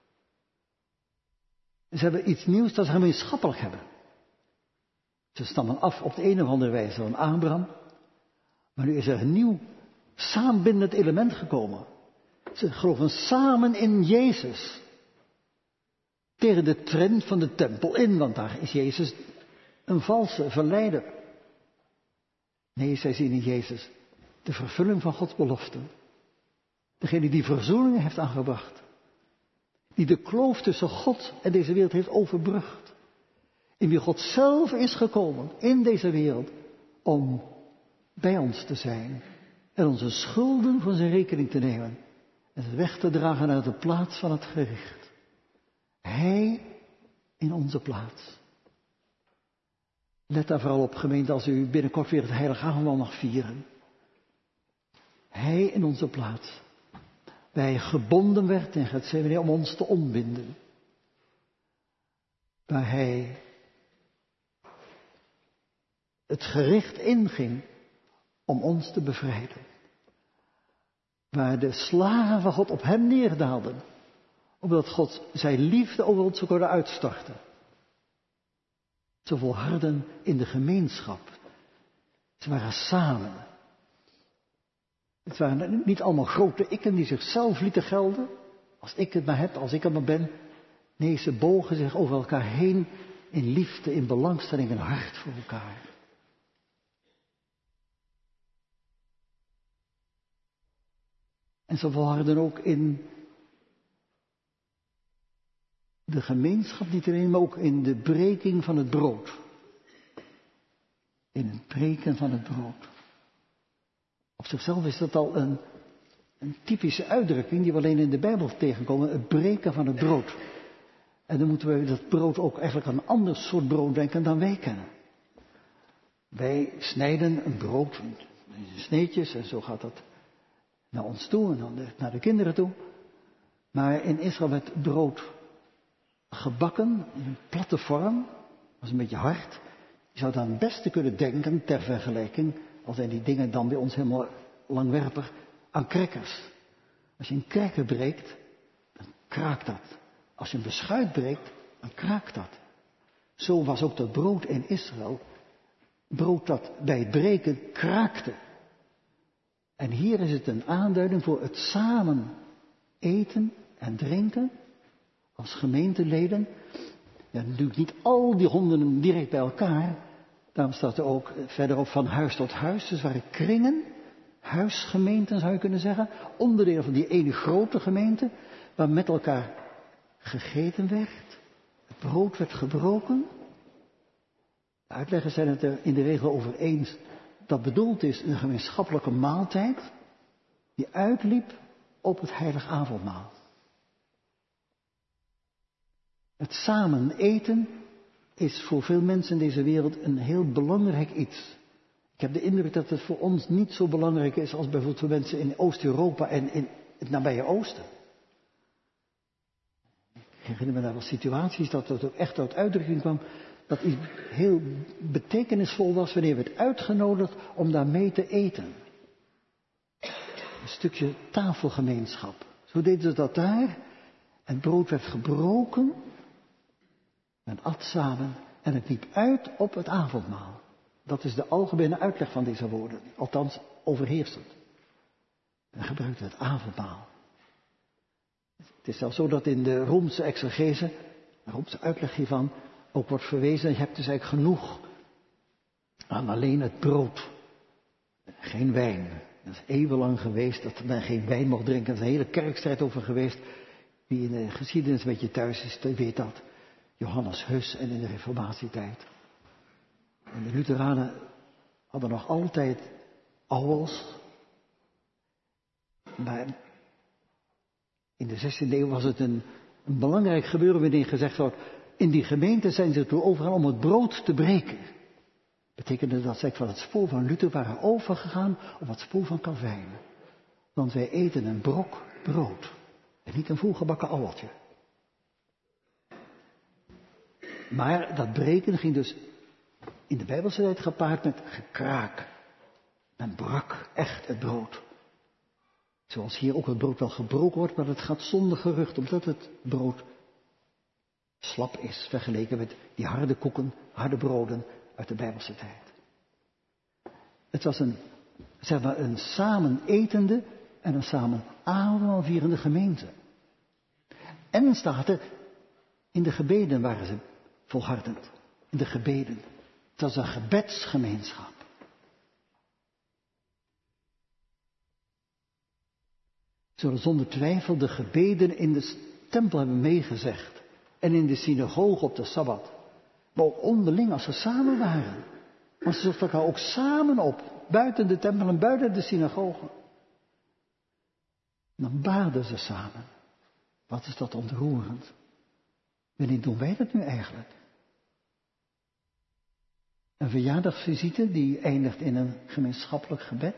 Ze hebben iets nieuws dat ze gemeenschappelijk hebben. Ze stammen af op de een of andere wijze van Abraham. Maar nu is er een nieuw saambindend element gekomen. Ze geloven samen in Jezus. Tegen de trend van de tempel in, want daar is Jezus een valse verleider. Nee, zij zien in Jezus de vervulling van Gods belofte. Degene die verzoening heeft aangebracht. Die de kloof tussen God en deze wereld heeft overbrugd. In wie God zelf is gekomen in deze wereld om bij ons te zijn. En onze schulden voor zijn rekening te nemen. En ze weg te dragen naar de plaats van het gericht. Hij in onze plaats. Let daar vooral op, gemeente, als u binnenkort weer het heilige avondmaal mag vieren. Hij in onze plaats. Waar hij gebonden werd in Getsemane om ons te ontbinden. Waar hij het gericht inging om ons te bevrijden. Waar de slagen van God op hem neerdaalden. Omdat God zijn liefde over ons zou kunnen uitstorten. Ze volharden in de gemeenschap. Ze waren samen. Het waren niet allemaal grote ikken die zichzelf lieten gelden. Als ik het maar heb, als ik het maar ben. Nee, ze bogen zich over elkaar heen in liefde, in belangstelling en hart voor elkaar. En ze volharden ook in de gemeenschap, niet alleen, maar ook in de breking van het brood. In het breken van het brood. Op zichzelf is dat al een typische uitdrukking die we alleen in de Bijbel tegenkomen. Het breken van het brood. En dan moeten we dat brood ook eigenlijk aan een ander soort brood denken dan wij kennen. Wij snijden een brood in sneetjes en zo gaat dat naar ons toe en dan naar de kinderen toe. Maar in Israël werd brood gebakken in een platte vorm. Dat was een beetje hard. Je zou dan het beste kunnen denken, ter vergelijking, al zijn die dingen dan bij ons helemaal langwerpig, aan crackers. Als je een cracker breekt, dan kraakt dat. Als je een beschuit breekt, dan kraakt dat. Zo was ook dat brood in Israël. Brood dat bij het breken kraakte. En hier is het een aanduiding voor het samen eten en drinken als gemeenteleden. Ja, natuurlijk niet al die honderden direct bij elkaar. Daarom staat er ook verderop van huis tot huis. Dus waren kringen, huisgemeenten zou je kunnen zeggen. Onderdeel van die ene grote gemeente. Waar met elkaar gegeten werd. Het brood werd gebroken. De uitleggers zijn het er in de regel over eens. Dat bedoeld is een gemeenschappelijke maaltijd. Die uitliep op het heilig avondmaal. Het samen eten is voor veel mensen in deze wereld een heel belangrijk iets. Ik heb de indruk dat het voor ons niet zo belangrijk is als bijvoorbeeld voor mensen in Oost-Europa en in het nabije Oosten. Ik herinner me daar wel situaties dat het ook echt uit uitdrukking kwam. Dat iets heel betekenisvol was wanneer we werd uitgenodigd om daar mee te eten. Een stukje tafelgemeenschap. Zo deden ze dat daar. En het brood werd gebroken. Men at samen. En het liep uit op het avondmaal. Dat is de algemene uitleg van deze woorden. Althans, overheersend. Men gebruikte het avondmaal. Het is zelfs zo dat in de Roomse exegese, de Roomse uitleg hiervan, ook wordt verwezen, je hebt dus eigenlijk genoeg aan alleen het brood. Geen wijn. Dat is eeuwenlang geweest dat men geen wijn mocht drinken. Er is een hele kerkstrijd over geweest. Wie in de geschiedenis een beetje thuis is, die weet dat. Johannes Hus en in de reformatietijd. En de Lutheranen hadden nog altijd ouwels. Maar in de 16e eeuw was het een belangrijk gebeuren wanneer gezegd wordt, in die gemeente zijn ze toe overgegaan om het brood te breken. Betekende dat zij van het spoor van Luther waren overgegaan op het spoor van Calvijn. Want wij eten een brok brood en niet een volgebakken ouweltje. Maar dat breken ging dus in de Bijbelse tijd gepaard met gekraak. Men brak echt het brood. Zoals hier ook het brood wel gebroken wordt, maar het gaat zonder gerucht, omdat het brood slap is, vergeleken met die harde koeken, harde broden uit de Bijbelse tijd. Het was een samen etende en een samen avondmaalvierende gemeente. En staat er, in de gebeden waren ze volhardend. In de gebeden. Het was een gebedsgemeenschap. Zullen zonder twijfel de gebeden in de tempel hebben meegezegd. En in de synagoge op de Sabbat. Maar ook onderling als ze samen waren. Want ze zochten elkaar ook samen op. Buiten de tempel en buiten de synagoge. Dan baden ze samen. Wat is dat ontroerend. Wanneer doen wij dat nu eigenlijk? Een verjaardagsvisite die eindigt in een gemeenschappelijk gebed.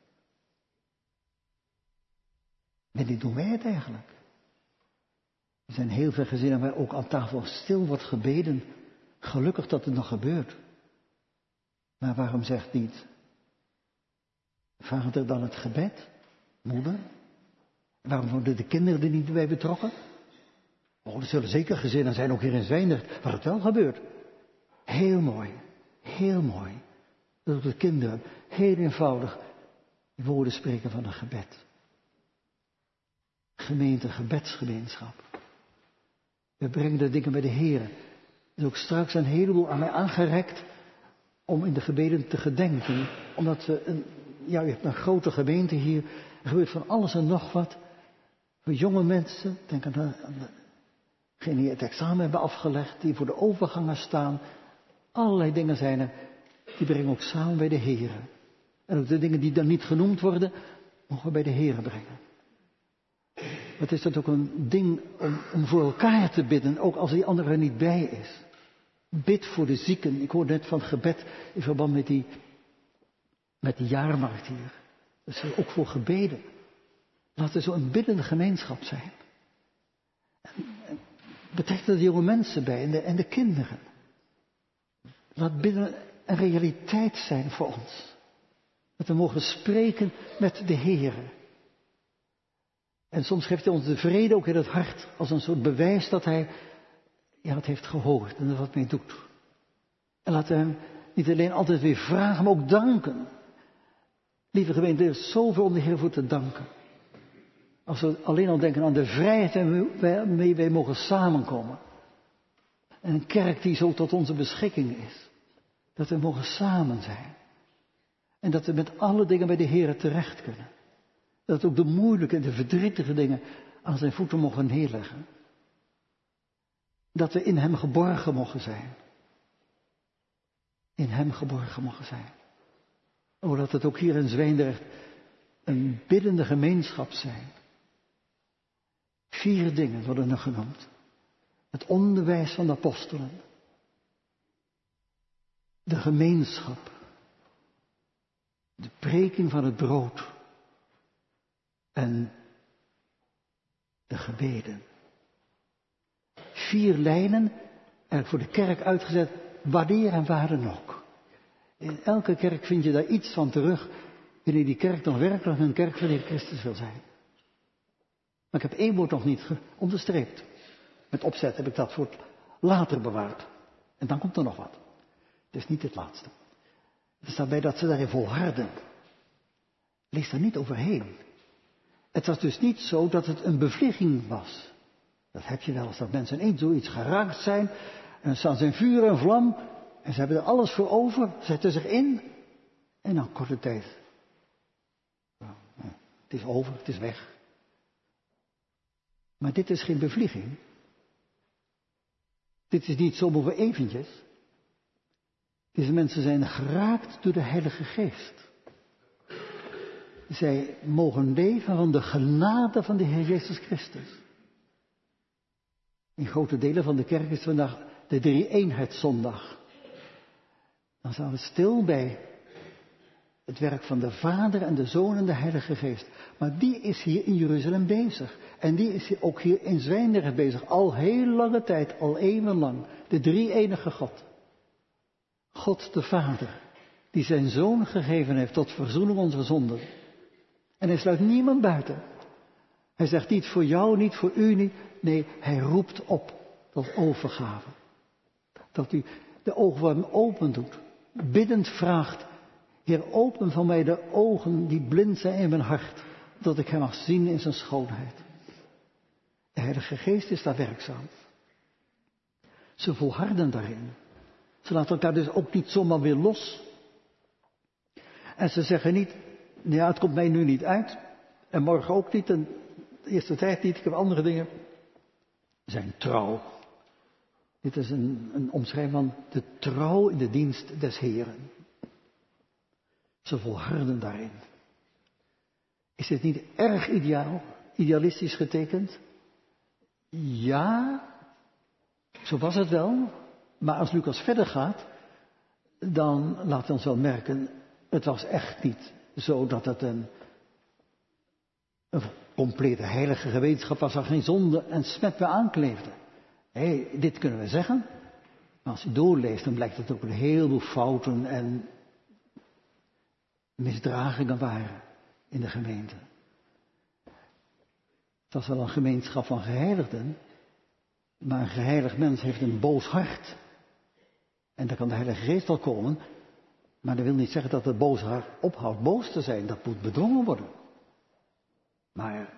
Wanneer doen wij het eigenlijk? Er zijn heel veel gezinnen waar ook aan tafel stil wordt gebeden. Gelukkig dat het nog gebeurt. Maar waarom zegt niet vader dan het gebed? Moeder? Waarom worden de kinderen er niet bij betrokken? Oh, er zullen zeker gezinnen zijn, ook hier in Zwijndrecht, waar het wel gebeurt. Heel mooi. Heel mooi. Dat ook de kinderen heel eenvoudig die woorden spreken van een gebed. Gemeente, gebedsgemeenschap. We brengen de dingen bij de Heer. Er is ook straks een heleboel aan mij aangereikt om in de gebeden te gedenken. Omdat je hebt een grote gemeente hier Er gebeurt van alles en nog wat. Voor jonge mensen, denk aan degenen die het examen hebben afgelegd, die voor de overgangen staan. Allerlei dingen zijn er, die brengen ook samen bij de Heer. En ook de dingen die dan niet genoemd worden, mogen we bij de Heer brengen. Het is dat ook een ding om voor elkaar te bidden, ook als die andere er niet bij is. Bid voor de zieken. Ik hoor net van het gebed in verband met die jaarmarkt hier. Dat is ook voor gebeden. Laat er zo een biddende gemeenschap zijn. En betrek er de jonge mensen bij en de kinderen. Laat bidden een realiteit zijn voor ons. Dat we mogen spreken met de Heer. En soms geeft hij ons de vrede ook in het hart. Als een soort bewijs dat hij het heeft gehoord en er wat mee doet. En laten we hem niet alleen altijd weer vragen, maar ook danken. Lieve gemeente, er is zoveel om de Heer voor te danken. Als we alleen al denken aan de vrijheid waarmee wij mogen samenkomen. En een kerk die zo tot onze beschikking is. Dat we mogen samen zijn. En dat we met alle dingen bij de Heer terecht kunnen. Dat ook de moeilijke en de verdrietige dingen aan zijn voeten mogen neerleggen. Dat we in hem geborgen mogen zijn. In hem geborgen mogen zijn. O, dat het ook hier in Zwijndrecht een biddende gemeenschap zijn. 4 dingen worden er genoemd. Het onderwijs van de apostelen. De gemeenschap. De preking van het brood. En de gebeden. 4 lijnen, eigenlijk voor de kerk uitgezet, wanneer en waar dan ook. In elke kerk vind je daar iets van terug, wanneer die kerk nog werkelijk een kerk van de Heer Christus wil zijn. Maar ik heb 1 woord nog niet onderstreept. Met opzet heb ik dat voor later bewaard. En dan komt er nog wat. Het is niet het laatste. Er staat bij dat ze daarin volharden. Lees daar niet overheen. Het was dus niet zo dat het een bevlieging was. Dat heb je wel eens, dat mensen ineens zoiets geraakt zijn. En dan staan ze in vuur en vlam. En ze hebben er alles voor over. Zetten zich in. En dan korte tijd. Het is over, het is weg. Maar dit is geen bevlieging. Dit is niet zomaar voor eventjes. Deze mensen zijn geraakt door de Heilige Geest. Zij mogen leven van de genade van de Heer Jezus Christus. In grote delen van de kerk is vandaag de drie-eenheidszondag. Dan staan we stil bij het werk van de Vader en de Zoon en de Heilige Geest. Maar die is hier in Jeruzalem bezig. En die is ook hier in Zwijndrecht bezig. Al heel lange tijd, al eeuwenlang. De drie-enige God. God de Vader. Die zijn Zoon gegeven heeft tot verzoening onze zonden. En hij sluit niemand buiten. Hij zegt niet voor jou, niet voor u, niet. Nee, hij roept op tot overgave. Dat u de ogen van hem open doet. Biddend vraagt. Heer, open van mij de ogen die blind zijn in mijn hart. Dat ik hem mag zien in zijn schoonheid. De Heilige Geest is daar werkzaam. Ze volharden daarin. Ze laten elkaar dus ook niet zomaar weer los. En ze zeggen niet, ja, het komt mij nu niet uit. En morgen ook niet. En de eerste tijd niet. Ik heb andere dingen. Ze zijn trouw. Dit is een omschrijving van de trouw in de dienst des Heeren. Ze volharden daarin. Is dit niet erg idealistisch getekend? Ja, zo was het wel. Maar als Lucas verder gaat, dan laat hij ons wel merken, het was echt niet zo dat het een complete heilige gemeenschap was, waar geen zonde en smet meer aankleefde. Dit kunnen we zeggen. Maar als je doorleest, dan blijkt dat ook een heleboel fouten en misdragingen waren in de gemeente. Het was wel een gemeenschap van geheiligden, maar een geheiligd mens heeft een boos hart. En dan kan de Heilige Geest wel komen, maar dat wil niet zeggen dat het boze hart ophoudt boos te zijn. Dat moet bedwongen worden. Maar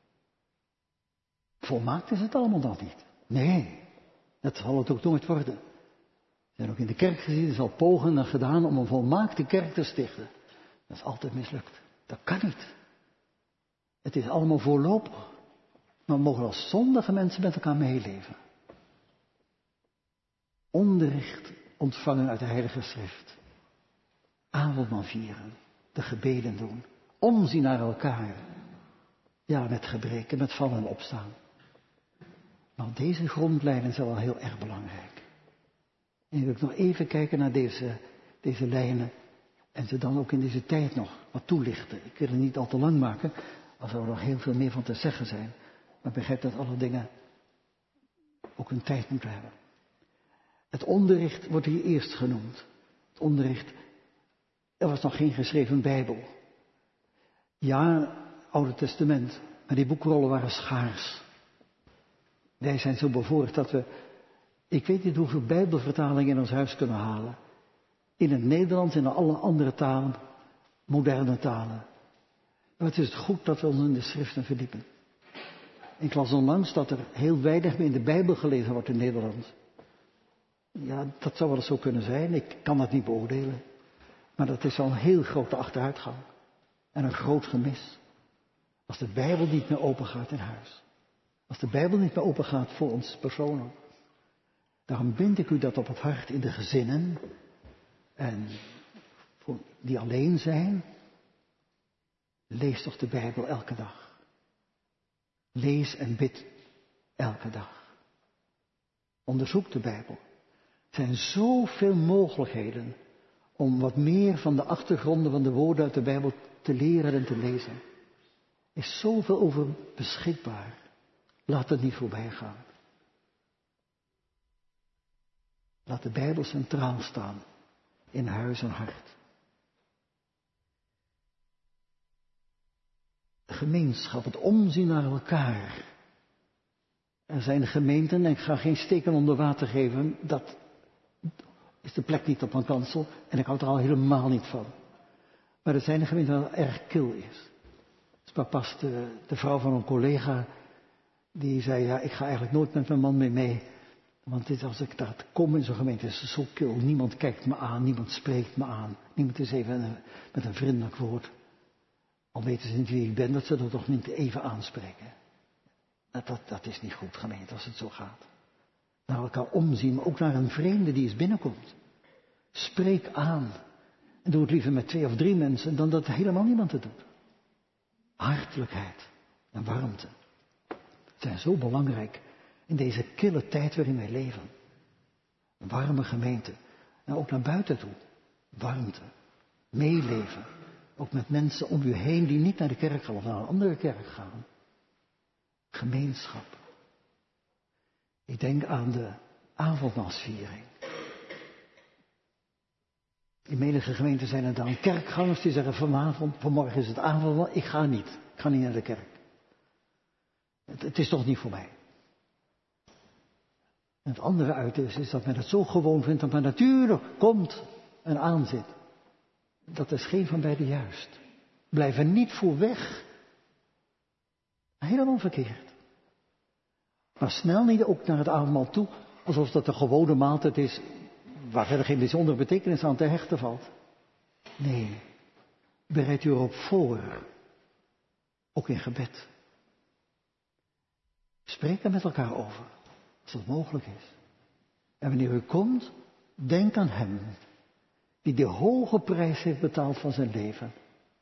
volmaakt is het allemaal nog niet. Nee, dat zal het ook nooit worden. Er zijn ook in de kerkgeschiedenis al pogingen gedaan om een volmaakte kerk te stichten. Dat is altijd mislukt. Dat kan niet. Het is allemaal voorlopig. Maar we mogen als zondige mensen met elkaar meeleven. Onderricht ontvangen uit de Heilige Schrift. Avondmaal vieren. De gebeden doen. Omzien naar elkaar. Ja, met gebreken, met vallen en opstaan. Nou, deze grondlijnen zijn wel heel erg belangrijk. En wil ik nog even kijken naar deze lijnen. En ze dan ook in deze tijd nog wat toelichten. Ik wil het niet al te lang maken. Er zou nog heel veel meer van te zeggen zijn. Maar begrijp dat alle dingen ook een tijd moeten hebben. Het onderricht wordt hier eerst genoemd. Het onderricht, er was nog geen geschreven Bijbel. Ja, Oude Testament, maar die boekrollen waren schaars. Wij zijn zo bevoorrecht dat we, ik weet niet hoeveel Bijbelvertalingen in ons huis kunnen halen. In het Nederlands en in alle andere talen, moderne talen. Maar het is goed dat we ons in de schriften verdiepen. Ik las onlangs dat er heel weinig meer in de Bijbel gelezen wordt in Nederland. Ja, dat zou wel eens zo kunnen zijn. Ik kan dat niet beoordelen. Maar dat is al een heel grote achteruitgang. En een groot gemis. Als de Bijbel niet meer open gaat in huis. Als de Bijbel niet meer open gaat voor ons personen. Daarom bind ik u dat op het hart in de gezinnen. En voor die alleen zijn. Lees toch de Bijbel elke dag. Lees en bid elke dag. Onderzoek de Bijbel. Er zijn zoveel mogelijkheden om wat meer van de achtergronden van de woorden uit de Bijbel te leren en te lezen. Er is zoveel over beschikbaar. Laat het niet voorbij gaan. Laat de Bijbel centraal staan in huis en hart. De gemeenschap, het omzien naar elkaar. Er zijn gemeenten, en ik ga geen steken onder water geven, dat is de plek niet op mijn kansel en ik hou er al helemaal niet van. Maar er zijn gemeenten waar het erg kil is. Dus pas de vrouw van een collega, die zei, ja, ik ga eigenlijk nooit met mijn man mee. Want als ik daar kom in zo'n gemeente is het zo kil. Niemand kijkt me aan, niemand spreekt me aan. Niemand is even met een vriendelijk woord. Al weten ze niet wie ik ben, dat ze er toch niet even aanspreken. Dat is niet goed, gemeente, als het zo gaat. Naar elkaar omzien, maar ook naar een vreemde die eens binnenkomt. Spreek aan. En doe het liever met 2 of 3 mensen dan dat helemaal niemand het doet. Hartelijkheid en warmte zijn zo belangrijk in deze kille tijd waarin wij leven. Een warme gemeente. En ook naar buiten toe. Warmte. Meeleven. Ook met mensen om u heen die niet naar de kerk gaan of naar een andere kerk gaan. Gemeenschap. Ik denk aan de avondmaalsviering. In menige gemeenten zijn er dan kerkgangers die zeggen vanmorgen is het avondmaal, ik ga niet. Ik ga niet naar de kerk. Het is toch niet voor mij. En het andere uit is dat men het zo gewoon vindt dat men natuurlijk komt en aanzit. Dat is geen van beide juist. Blijf er niet voor weg. Helemaal verkeerd. Maar snel niet ook naar het avondmaal toe, alsof dat een gewone maaltijd is, waar verder geen bijzondere betekenis aan te hechten valt. Nee, bereid u erop voor. Ook in gebed. Spreek er met elkaar over, als dat mogelijk is. En wanneer u komt, denk aan hem, die de hoge prijs heeft betaald van zijn leven.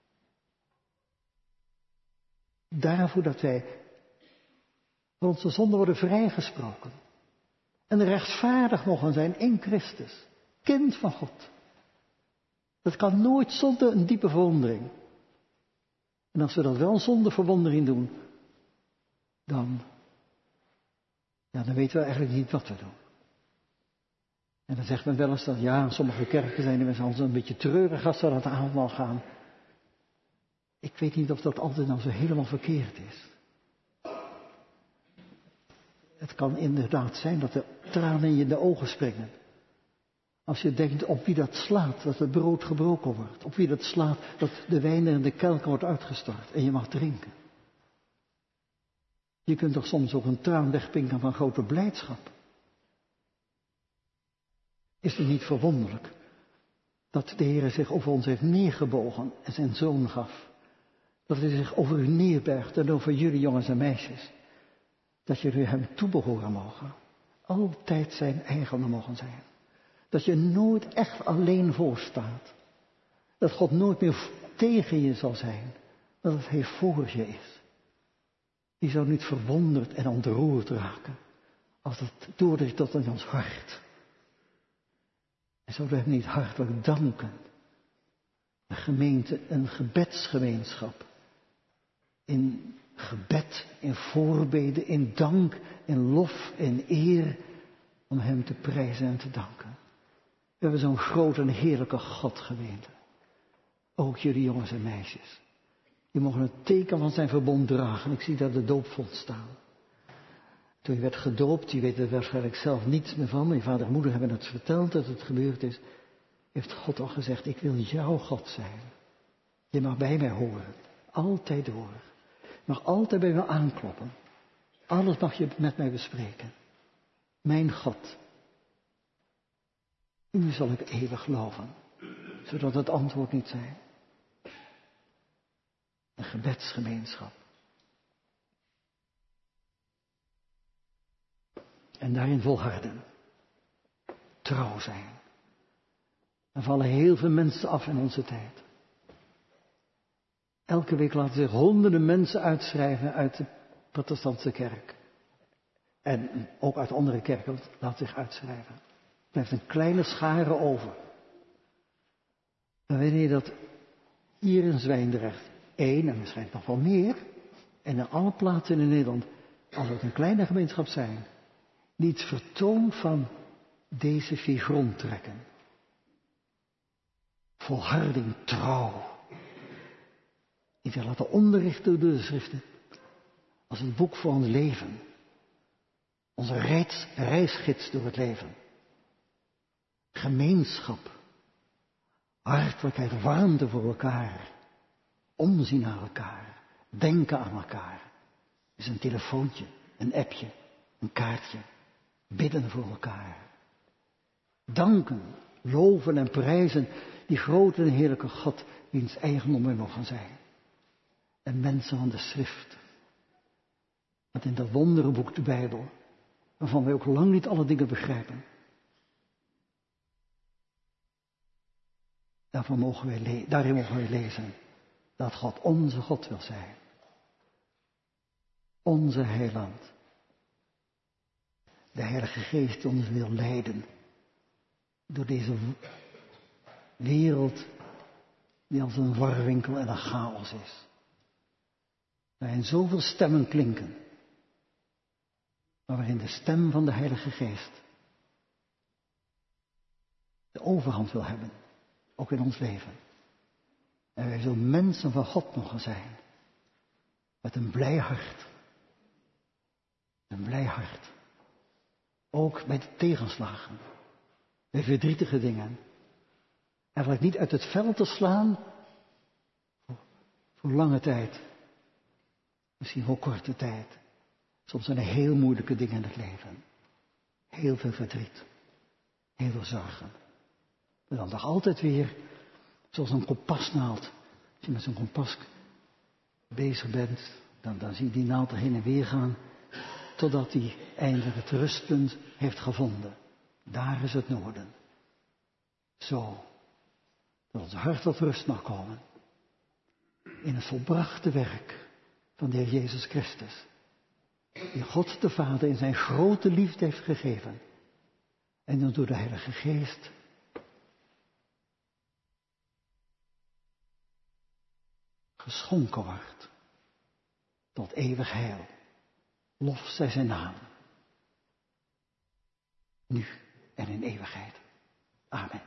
Daarvoor dat wij van onze zonden worden vrijgesproken. En rechtvaardig mogen zijn in Christus. Kind van God. Dat kan nooit zonder een diepe verwondering. En als we dat wel zonder verwondering doen, dan weten we eigenlijk niet wat we doen. En dan zegt men wel eens dat, ja, sommige kerken zijn er wel een beetje treurig als ze aan het avondmaal gaan. Ik weet niet of dat altijd nou zo helemaal verkeerd is. Het kan inderdaad zijn dat er tranen in je de ogen springen. Als je denkt op wie dat slaat, dat het brood gebroken wordt. Op wie dat slaat, dat de wijn in de kelk wordt uitgestort en je mag drinken. Je kunt toch soms ook een traan wegpinken van grote blijdschap. Is het niet verwonderlijk dat de Heer zich over ons heeft neergebogen en zijn zoon gaf. Dat hij zich over u neerbuigt en over jullie jongens en meisjes. Dat jullie hem toebehoren mogen. Altijd zijn eigendom mogen zijn. Dat je nooit echt alleen voor staat. Dat God nooit meer tegen je zal zijn. Maar dat hij voor je is. Je zou niet verwonderd en ontroerd raken. Als het doordringt tot in ons hart. En zouden we hem niet hartelijk danken. Een gemeente, een gebedsgemeenschap. In gebed, in voorbeden, in dank, in lof, in eer. Om hem te prijzen en te danken. We hebben zo'n grote en heerlijke God, gemeente. Ook jullie jongens en meisjes. Die mogen het teken van zijn verbond dragen. Ik zie daar de doopvond staan. Toen je werd gedoopt, je weet er waarschijnlijk zelf niets meer van. Je vader en moeder hebben het verteld dat het gebeurd is. Heeft God al gezegd, ik wil jouw God zijn. Je mag bij mij horen. Altijd door. Je mag altijd bij me aankloppen. Alles mag je met mij bespreken. Mijn God. U zal ik eeuwig loven. Zodat het antwoord niet zijn. Een gebedsgemeenschap. En daarin volharden. Trouw zijn. Er vallen heel veel mensen af in onze tijd. Elke week laten zich honderden mensen uitschrijven uit de protestantse kerk. En ook uit andere kerken laten zich uitschrijven. Er blijft een kleine schare over. Dan weet je dat hier in Zwijndrecht 1 en waarschijnlijk nog wel meer. En in alle plaatsen in Nederland, als we een kleine gemeenschap zijn, die het vertoon van deze vier grondtrekken. Volharding, trouw. Die zich laten onderrichten door de schriften. Als een boek voor ons leven. Onze reisgids door het leven. Gemeenschap. Hartelijkheid, warmte voor elkaar. Omzien naar elkaar. Denken aan elkaar. Dus een telefoontje, een appje, een kaartje. Bidden voor elkaar. Danken, loven en prijzen die grote en heerlijke God, wiens eigendom wij mogen zijn. En mensen van de schrift. Want in dat wonderenboek, de Bijbel, waarvan wij ook lang niet alle dingen begrijpen. Daarin mogen wij lezen dat God onze God wil zijn. Onze heiland. De Heilige Geest ons wil leiden. Door deze wereld die als een warwinkel en een chaos is. Waarin zoveel stemmen klinken. Maar waarin de stem van de Heilige Geest de overhand wil hebben. Ook in ons leven. En wij zo mensen van God mogen zijn. Met een blij hart. Een blij hart. Ook bij de tegenslagen. Bij verdrietige dingen. Eigenlijk niet uit het veld te slaan. Voor lange tijd. Misschien voor korte tijd. Soms zijn er heel moeilijke dingen in het leven. Heel veel verdriet. Heel veel zorgen. Maar dan toch altijd weer, zoals een kompasnaald. Als je met zo'n kompas bezig bent, dan zie je die naald er heen en weer gaan. Totdat hij eindelijk het rustpunt heeft gevonden. Daar is het noorden. Zo. Dat ons hart tot rust mag komen. In het volbrachte werk van de Heer Jezus Christus. Die God de Vader in zijn grote liefde heeft gegeven. En dan door de Heilige Geest geschonken wordt. Tot eeuwig heil. Lof zij zijn naam. Nu en in eeuwigheid. Amen.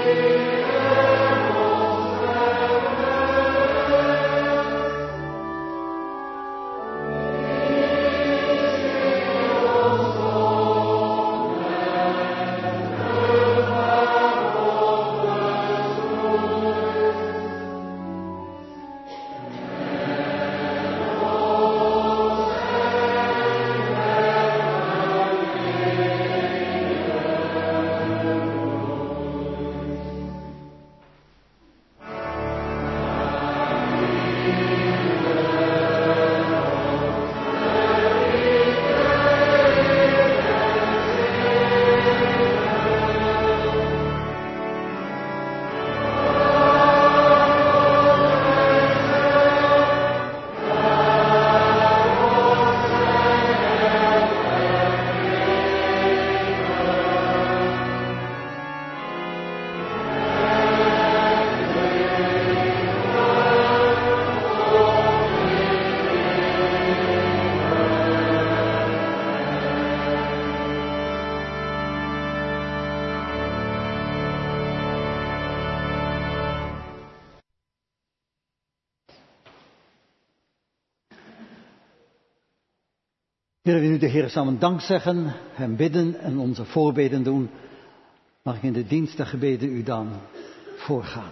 Willen we nu de Heer samen dank zeggen, hem bidden en onze voorbeden doen, mag ik in de dienst der gebeden u dan voorgaan.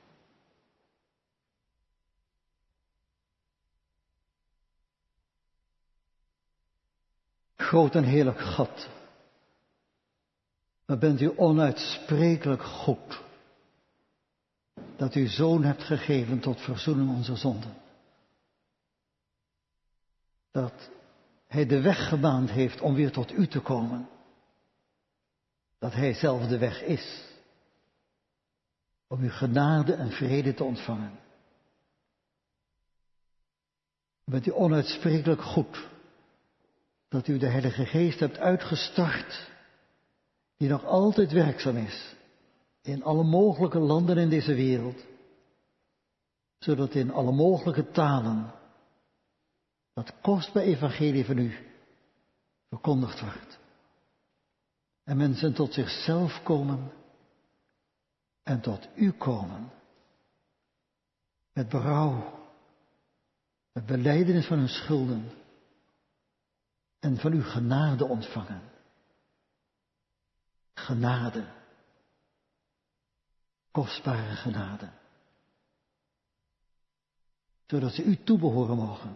Groot en heerlijk God, wat bent u onuitsprekelijk goed, dat u Zoon hebt gegeven tot verzoening onze zonden. Dat Hij de weg gebaand heeft om weer tot u te komen. Dat Hij zelf de weg is. Om uw genade en vrede te ontvangen. Bent u onuitsprekelijk goed. Dat u de Heilige Geest hebt uitgestart. Die nog altijd werkzaam is. In alle mogelijke landen in deze wereld. Zodat in alle mogelijke talen dat kostbaar evangelie van u verkondigd wordt. En mensen tot zichzelf komen en tot u komen. Met berouw, met belijdenis van hun schulden en van uw genade ontvangen. Genade, kostbare genade. Zodat ze u toebehoren mogen.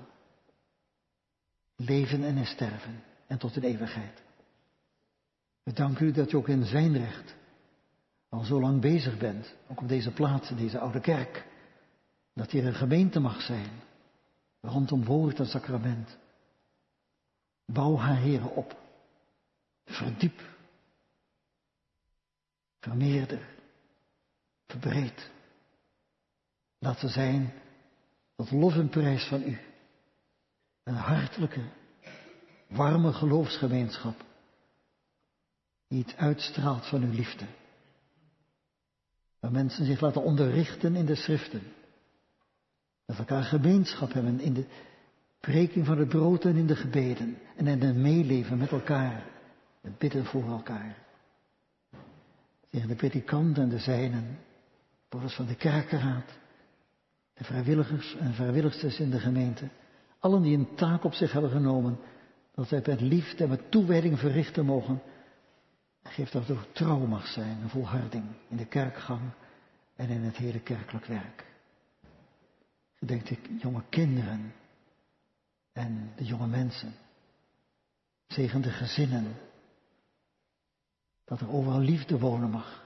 Leven en in sterven en tot in eeuwigheid. We danken u dat u ook in zijn recht al zo lang bezig bent, ook op deze plaats, in deze oude kerk, dat hier een gemeente mag zijn, rondom woord en sacrament. Bouw haar Heere op, verdiep, vermeerder, verbreed. Laat ze zijn tot lof en prijs van u. Een hartelijke, warme geloofsgemeenschap die iets uitstraalt van uw liefde. Waar mensen zich laten onderrichten in de schriften. Dat elkaar gemeenschap hebben in de preking van het brood en in de gebeden. En in het meeleven met elkaar. Het bidden voor elkaar. Tegen de predikant en de zijnen. Broeders van de kerkenraad. De vrijwilligers en vrijwilligsters in de gemeente. Allen die een taak op zich hebben genomen, dat wij met liefde en met toewijding verrichten mogen. Geef dat er trouw mag zijn en volharding in de kerkgang en in het hele kerkelijk werk. Gedenk de jonge kinderen en de jonge mensen. Zegen de gezinnen. Dat er overal liefde wonen mag.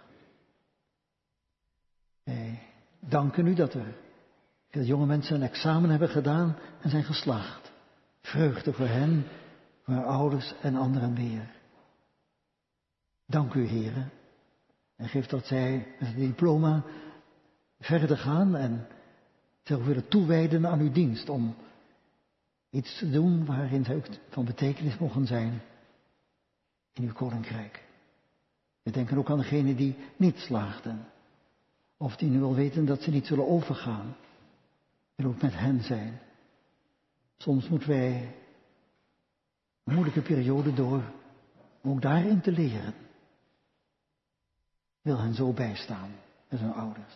Wij danken u dat er veel jonge mensen een examen hebben gedaan en zijn geslaagd. Vreugde voor hen, voor haar ouders en anderen meer. Dank u, Heere. En geef dat zij met het diploma verder gaan en zich willen toewijden aan uw dienst. Om iets te doen waarin zij ook van betekenis mogen zijn in uw koninkrijk. We denken ook aan degenen die niet slaagden. Of die nu al weten dat ze niet zullen overgaan. En ook met hen zijn. Soms moeten wij een moeilijke periode door om ook daarin te leren. wil hen zo bijstaan met hun ouders.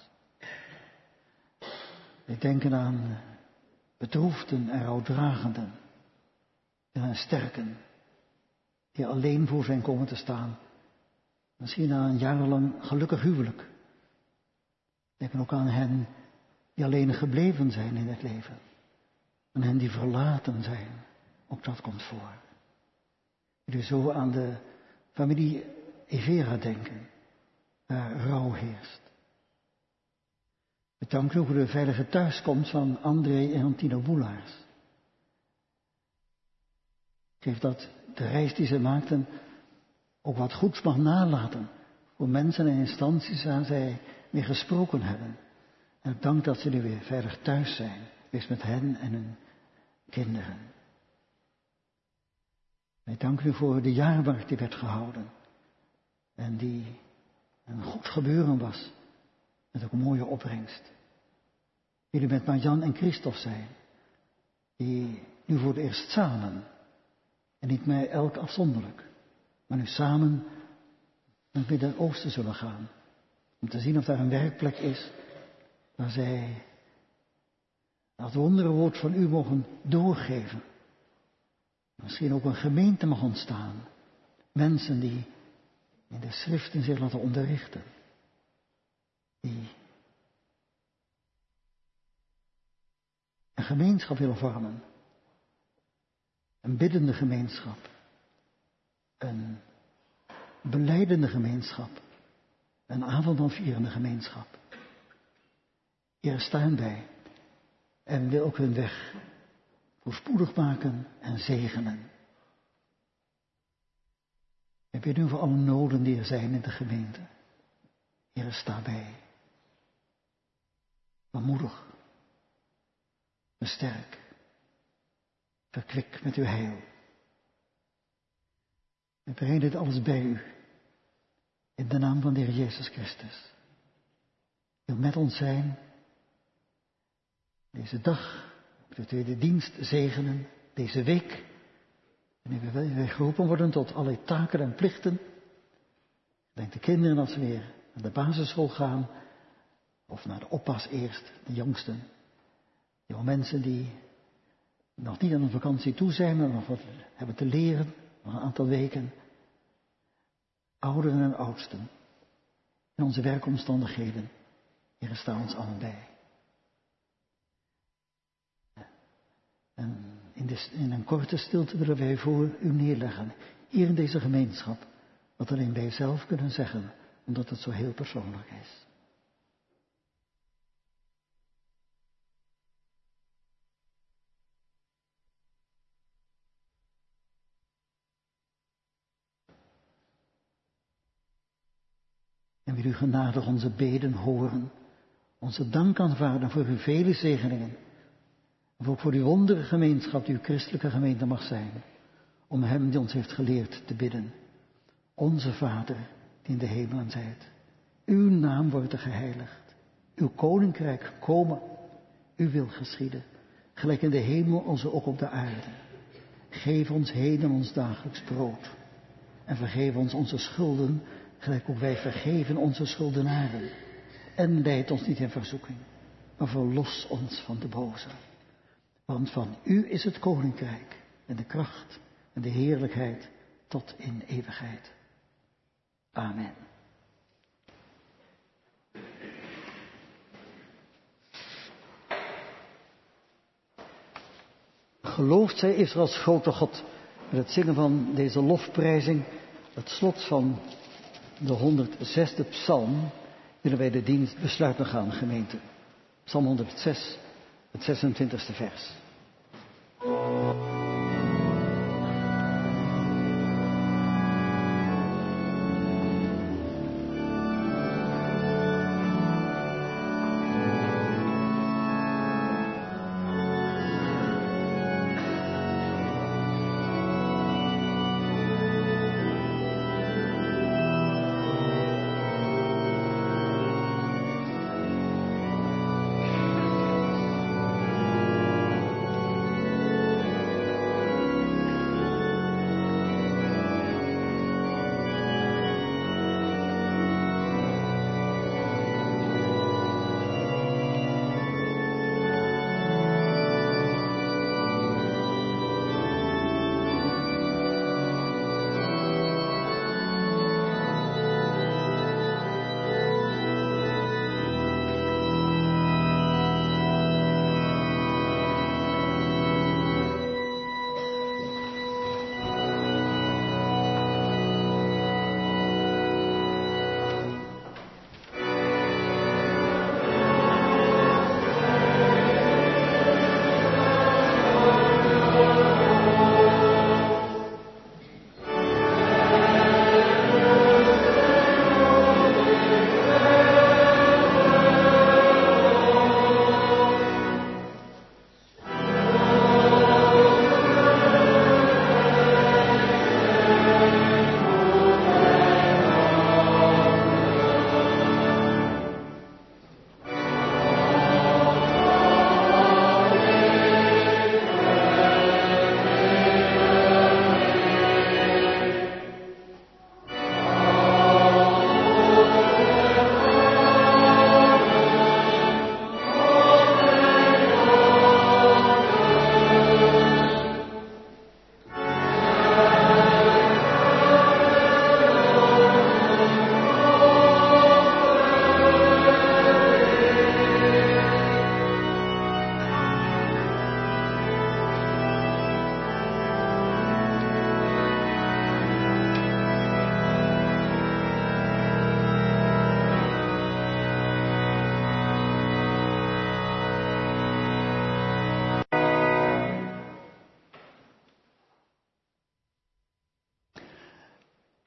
Wij denken aan bedroefden en rouwdragenden. Wil hen sterken. Die alleen voor zijn komen te staan. Misschien na een jarenlang gelukkig huwelijk. Denken ook aan hen die alleen gebleven zijn in het leven. En hen die verlaten zijn. Ook dat komt voor. Jullie zo aan de familie Evera denken. Waar rouw heerst. Bedankt ook voor de veilige thuiskomst van André en Antino Boelaars. Geef dat de reis die ze maakten ook wat goeds mag nalaten. Voor mensen en instanties waar zij mee gesproken hebben. En dank dat ze nu weer veilig thuis zijn. Wees met hen en hun kinderen. Wij danken u voor de jaarmarkt die werd gehouden. En die een goed gebeuren was. Met ook een mooie opbrengst. Jullie met Marjan en Christophe zijn. Die nu voor het eerst samen. En niet meer elk afzonderlijk. Maar nu samen naar het Midden-Oosten zullen gaan. Om te zien of daar een werkplek is. Waar zij dat wonderenwoord van u mogen doorgeven. Misschien ook een gemeente mag ontstaan. Mensen die in de schriften zich laten onderrichten. Die een gemeenschap willen vormen. Een biddende gemeenschap. Een belijdende gemeenschap. Een avondmaalvierende gemeenschap. Hier staan bij. En wil ook hun weg voorspoedig maken en zegenen. Ik bid u voor alle noden die er zijn in de gemeente. Heer, sta bij. Bemoedig. Versterk. Verkwik met uw heil. Ik breng dit alles bij u. In de naam van de Heer Jezus Christus. Wil met ons zijn. Deze dag, de tweede dienst zegenen. Deze week. En wij geroepen worden tot allerlei taken en plichten. Denk de kinderen als ze weer naar de basisschool gaan. Of naar de oppas eerst, de jongsten. Jonge mensen die nog niet aan een vakantie toe zijn, maar nog wat hebben te leren. Nog een aantal weken. Ouderen en oudsten. In onze werkomstandigheden. Hier staan ons allen bij. En in een korte stilte willen wij voor u neerleggen. Hier in deze gemeenschap. Wat alleen wij zelf kunnen zeggen. Omdat het zo heel persoonlijk is. En wil u genadig onze beden horen. Onze dank aanvaarden voor uw vele zegeningen. En ook voor uw wondere gemeenschap die uw christelijke gemeente mag zijn. Om hem die ons heeft geleerd te bidden. Onze Vader die in de hemelen zijt. Uw naam wordt geheiligd. Uw koninkrijk komen. Uw wil geschieden. Gelijk in de hemel onze ook op de aarde. Geef ons heden ons dagelijks brood. En vergeef ons onze schulden. Gelijk ook wij vergeven onze schuldenaren. En leid ons niet in verzoeking. Maar verlos ons van de boze. Want van u is het koninkrijk. En de kracht. En de heerlijkheid. Tot in eeuwigheid. Amen. Geloofd zij Israëls grote God. Met het zingen van deze lofprijzing. Het slot van de 106e psalm. Willen wij de dienst besluiten gaan, gemeente. Psalm 106, het 26e vers.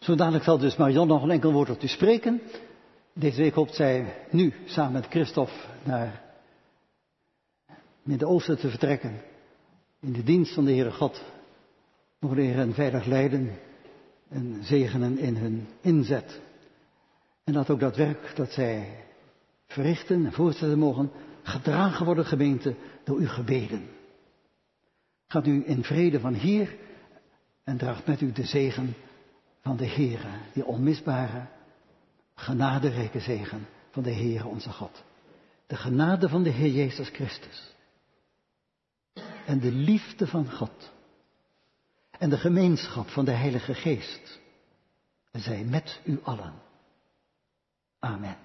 Zo dadelijk zal dus Marion nog een enkel woord tot u spreken. Deze week hoopt zij nu samen met Christophe naar Midden-Oosten te vertrekken. In de dienst van de Heere God. Mogen de Heer hen veilig leiden en zegenen in hun inzet. En dat ook dat werk dat zij verrichten en voortzetten mogen, gedragen worden, gemeente, door uw gebeden. Gaat u in vrede van hier en draagt met u de zegen van de Heere, die onmisbare, genaderijke zegen van de Heere onze God. De genade van de Heer Jezus Christus. En de liefde van God. En de gemeenschap van de Heilige Geest. Zij met u allen. Amen.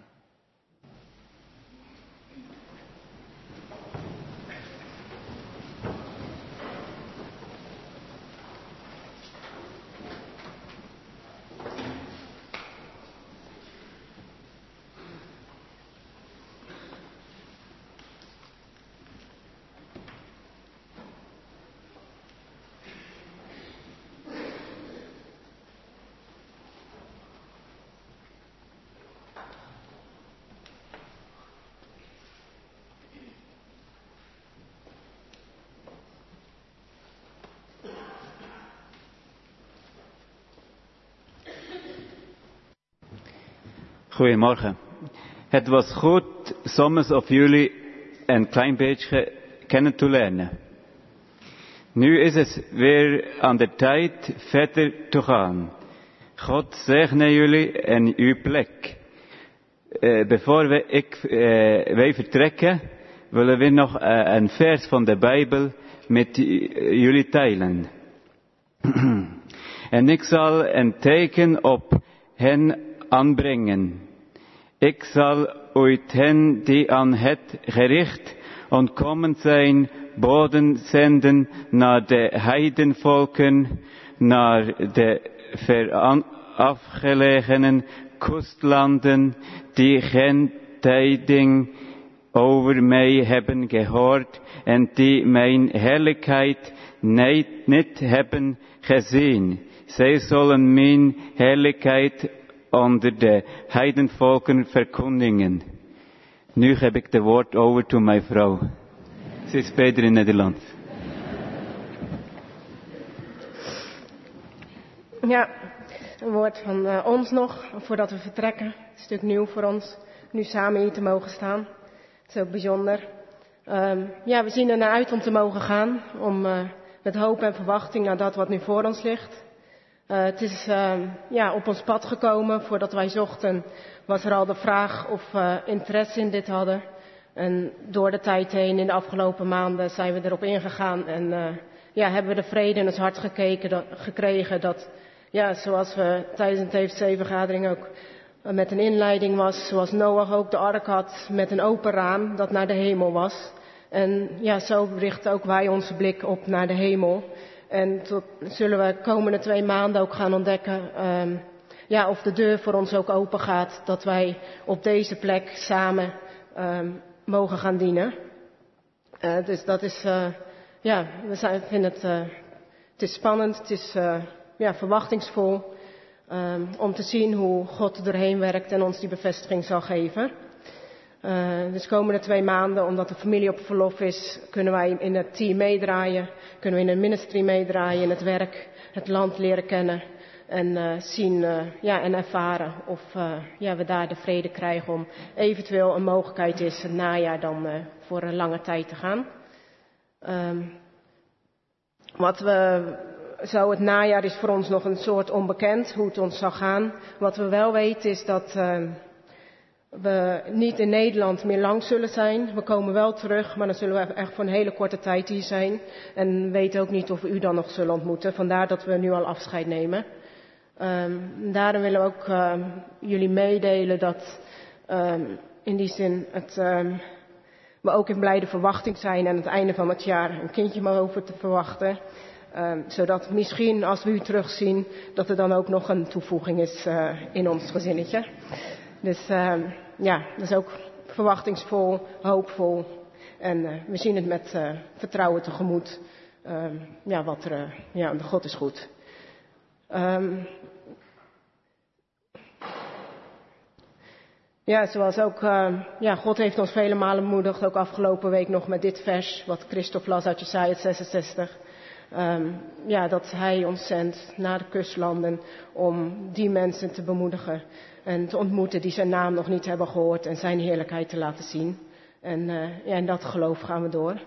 Goedemorgen. Het was goed soms of jullie een klein beetje kennen te leren. Nu is het weer aan de tijd verder te gaan. God zegene jullie en uw plek. Voor wij vertrekken, willen we nog een vers van de Bijbel met jullie delen. En ik zal een teken op hen aanbrengen. Ik zal uit hen die aan het gericht ontkomen zijn, boden zenden naar de heidenvolken, naar de verafgelegen kustlanden, die geen tijding over mij hebben gehoord en die mijn heerlijkheid niet hebben gezien. Zij zullen mijn heerlijkheid onder de heidenvolken verkondigen. Nu heb ik de woord over to mijn vrouw. Ze is beter in Nederland. Ja, een woord van ons nog, voordat we vertrekken. Een stuk nieuw voor ons, nu samen hier te mogen staan. Het is ook bijzonder. We zien er naar uit om te mogen gaan, om met hoop en verwachting naar dat wat nu voor ons ligt. Het is op ons pad gekomen. Voordat wij zochten was er al de vraag of we interesse in dit hadden. En door de tijd heen, in de afgelopen maanden, zijn we erop ingegaan. En hebben we de vrede in ons hart gekregen dat, zoals we tijdens de TFC-vergadering ook met een inleiding was. Zoals Noach ook de ark had met een open raam dat naar de hemel was. En zo richten ook wij onze blik op naar de hemel. En zullen we de komende 2 maanden ook gaan ontdekken of de deur voor ons ook open gaat. Dat wij op deze plek samen mogen gaan dienen. Dus dat is, we vinden het is spannend, het is verwachtingsvol om te zien hoe God er doorheen werkt en ons die bevestiging zal geven. Dus de komende 2 maanden, omdat de familie op verlof is, kunnen wij in het team meedraaien. Kunnen we in het ministry meedraaien, in het werk, het land leren kennen. En zien en ervaren of we daar de vrede krijgen om eventueel een mogelijkheid is het najaar dan voor een lange tijd te gaan. Het najaar is voor ons nog een soort onbekend hoe het ons zal gaan. Wat we wel weten is dat we niet in Nederland meer lang zullen zijn. We komen wel terug, maar dan zullen we echt voor een hele korte tijd hier zijn. En we weten ook niet of we u dan nog zullen ontmoeten. Vandaar dat we nu al afscheid nemen. Daarom willen we ook jullie meedelen dat in die zin we ook in blijde verwachting zijn aan het einde van het jaar een kindje maar over te verwachten. Zodat misschien als we u terugzien dat er dan ook nog een toevoeging is in ons gezinnetje. Dus dat is ook verwachtingsvol, hoopvol. En we zien het met vertrouwen tegemoet. God is goed. Ja, zoals ook, God heeft ons vele malen bemoedigd, ook afgelopen week nog met dit vers, wat Christophe las uit Jesaja 66. Dat hij ons zendt naar de kustlanden om die mensen te bemoedigen en te ontmoeten die zijn naam nog niet hebben gehoord en zijn heerlijkheid te laten zien. En in dat geloof gaan we door.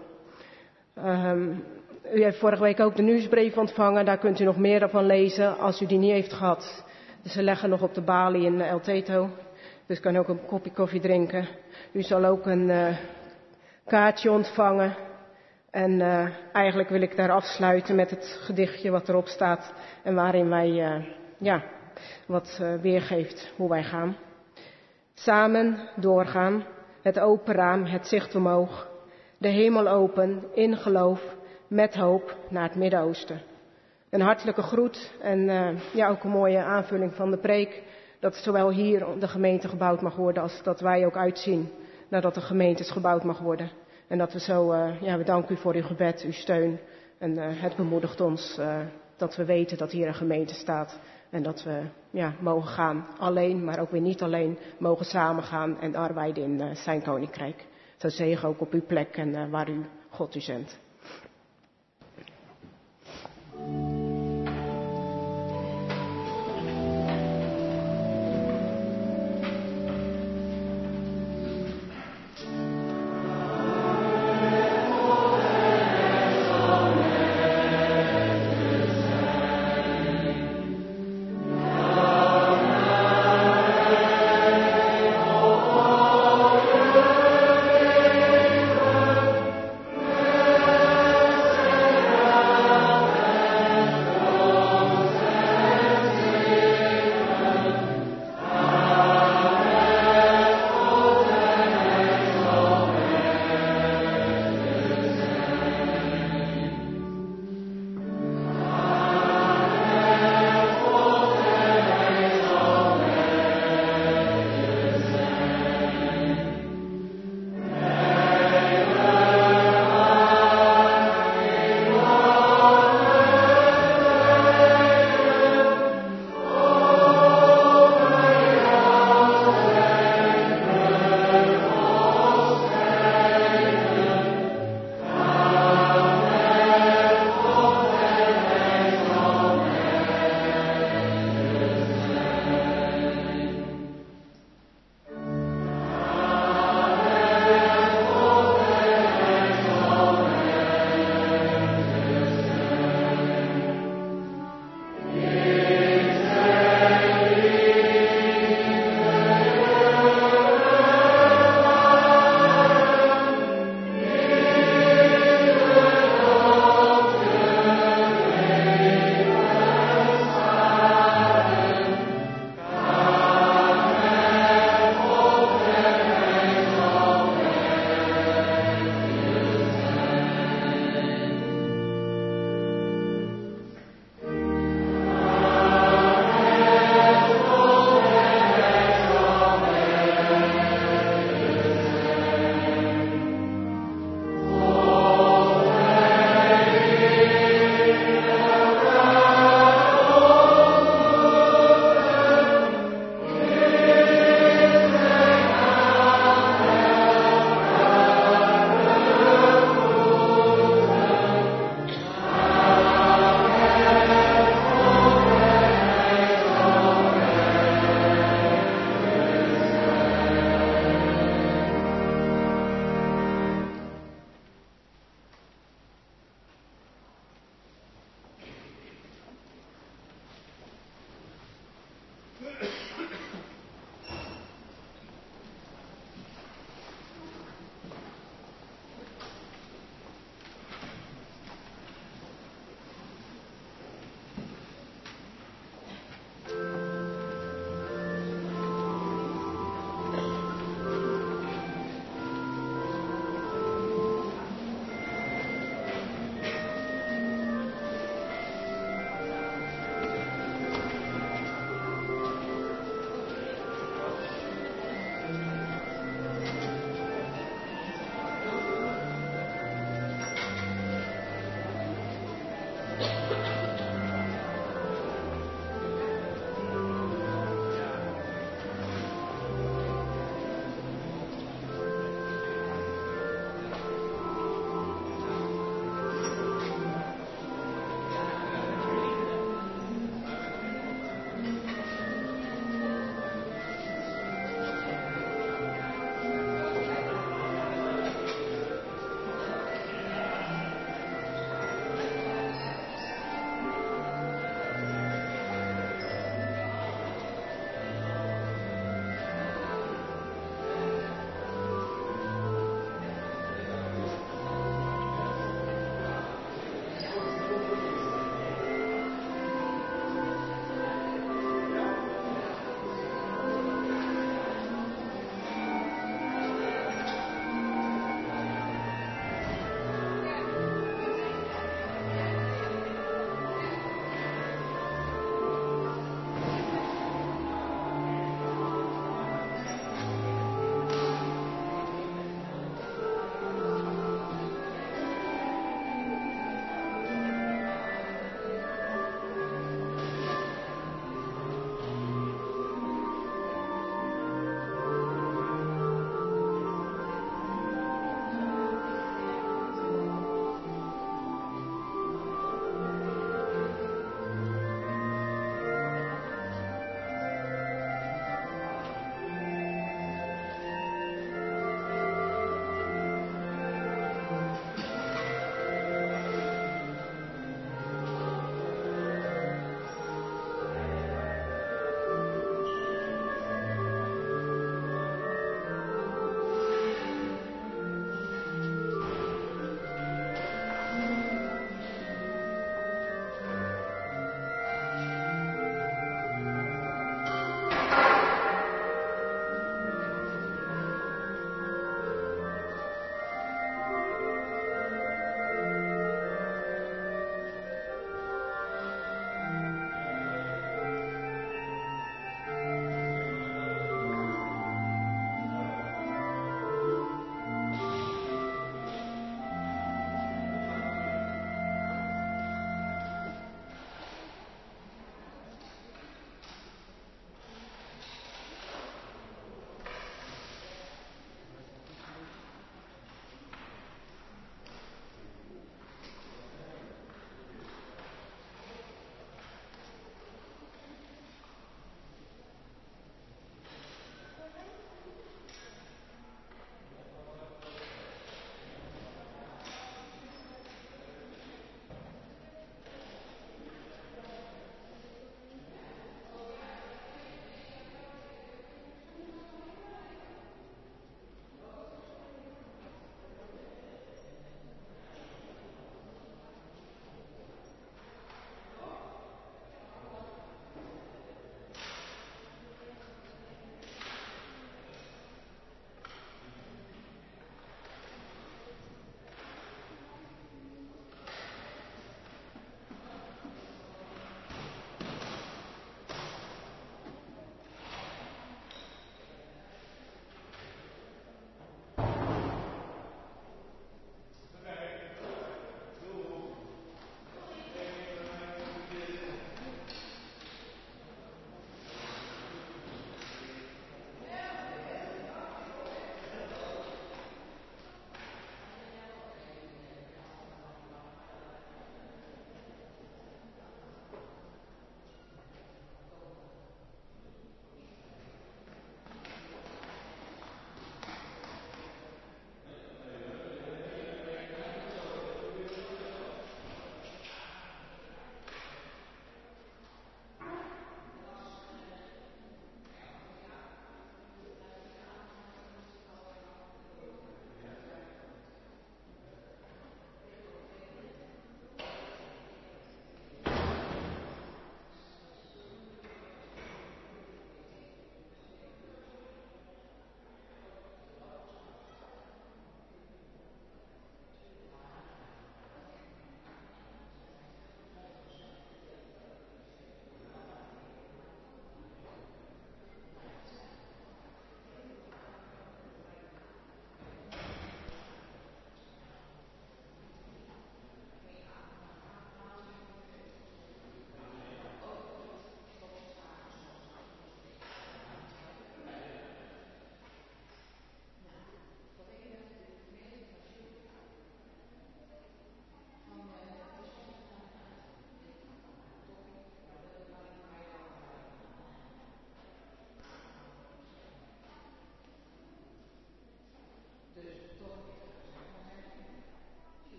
U heeft vorige week ook de nieuwsbrief ontvangen, daar kunt u nog meer van lezen als u die niet heeft gehad. Dus ze leggen nog op de balie in El Teto, dus u kan ook een kopje koffie drinken. U zal ook een kaartje ontvangen. En eigenlijk wil ik daar afsluiten met het gedichtje wat erop staat en waarin wij wat weergeeft hoe wij gaan. Samen doorgaan, het open raam, het zicht omhoog, de hemel open, in geloof, met hoop naar het Midden-Oosten. Een hartelijke groet en ook een mooie aanvulling van de preek, dat zowel hier de gemeente gebouwd mag worden als dat wij ook uitzien nadat de gemeentes gebouwd mag worden. En dat we zo, we danken u voor uw gebed, uw steun. En het bemoedigt ons dat we weten dat hier een gemeente staat. En dat we mogen gaan alleen, maar ook weer niet alleen. Mogen samen gaan en arbeiden in zijn koninkrijk. Zo zegen ook op uw plek en waar God u zendt.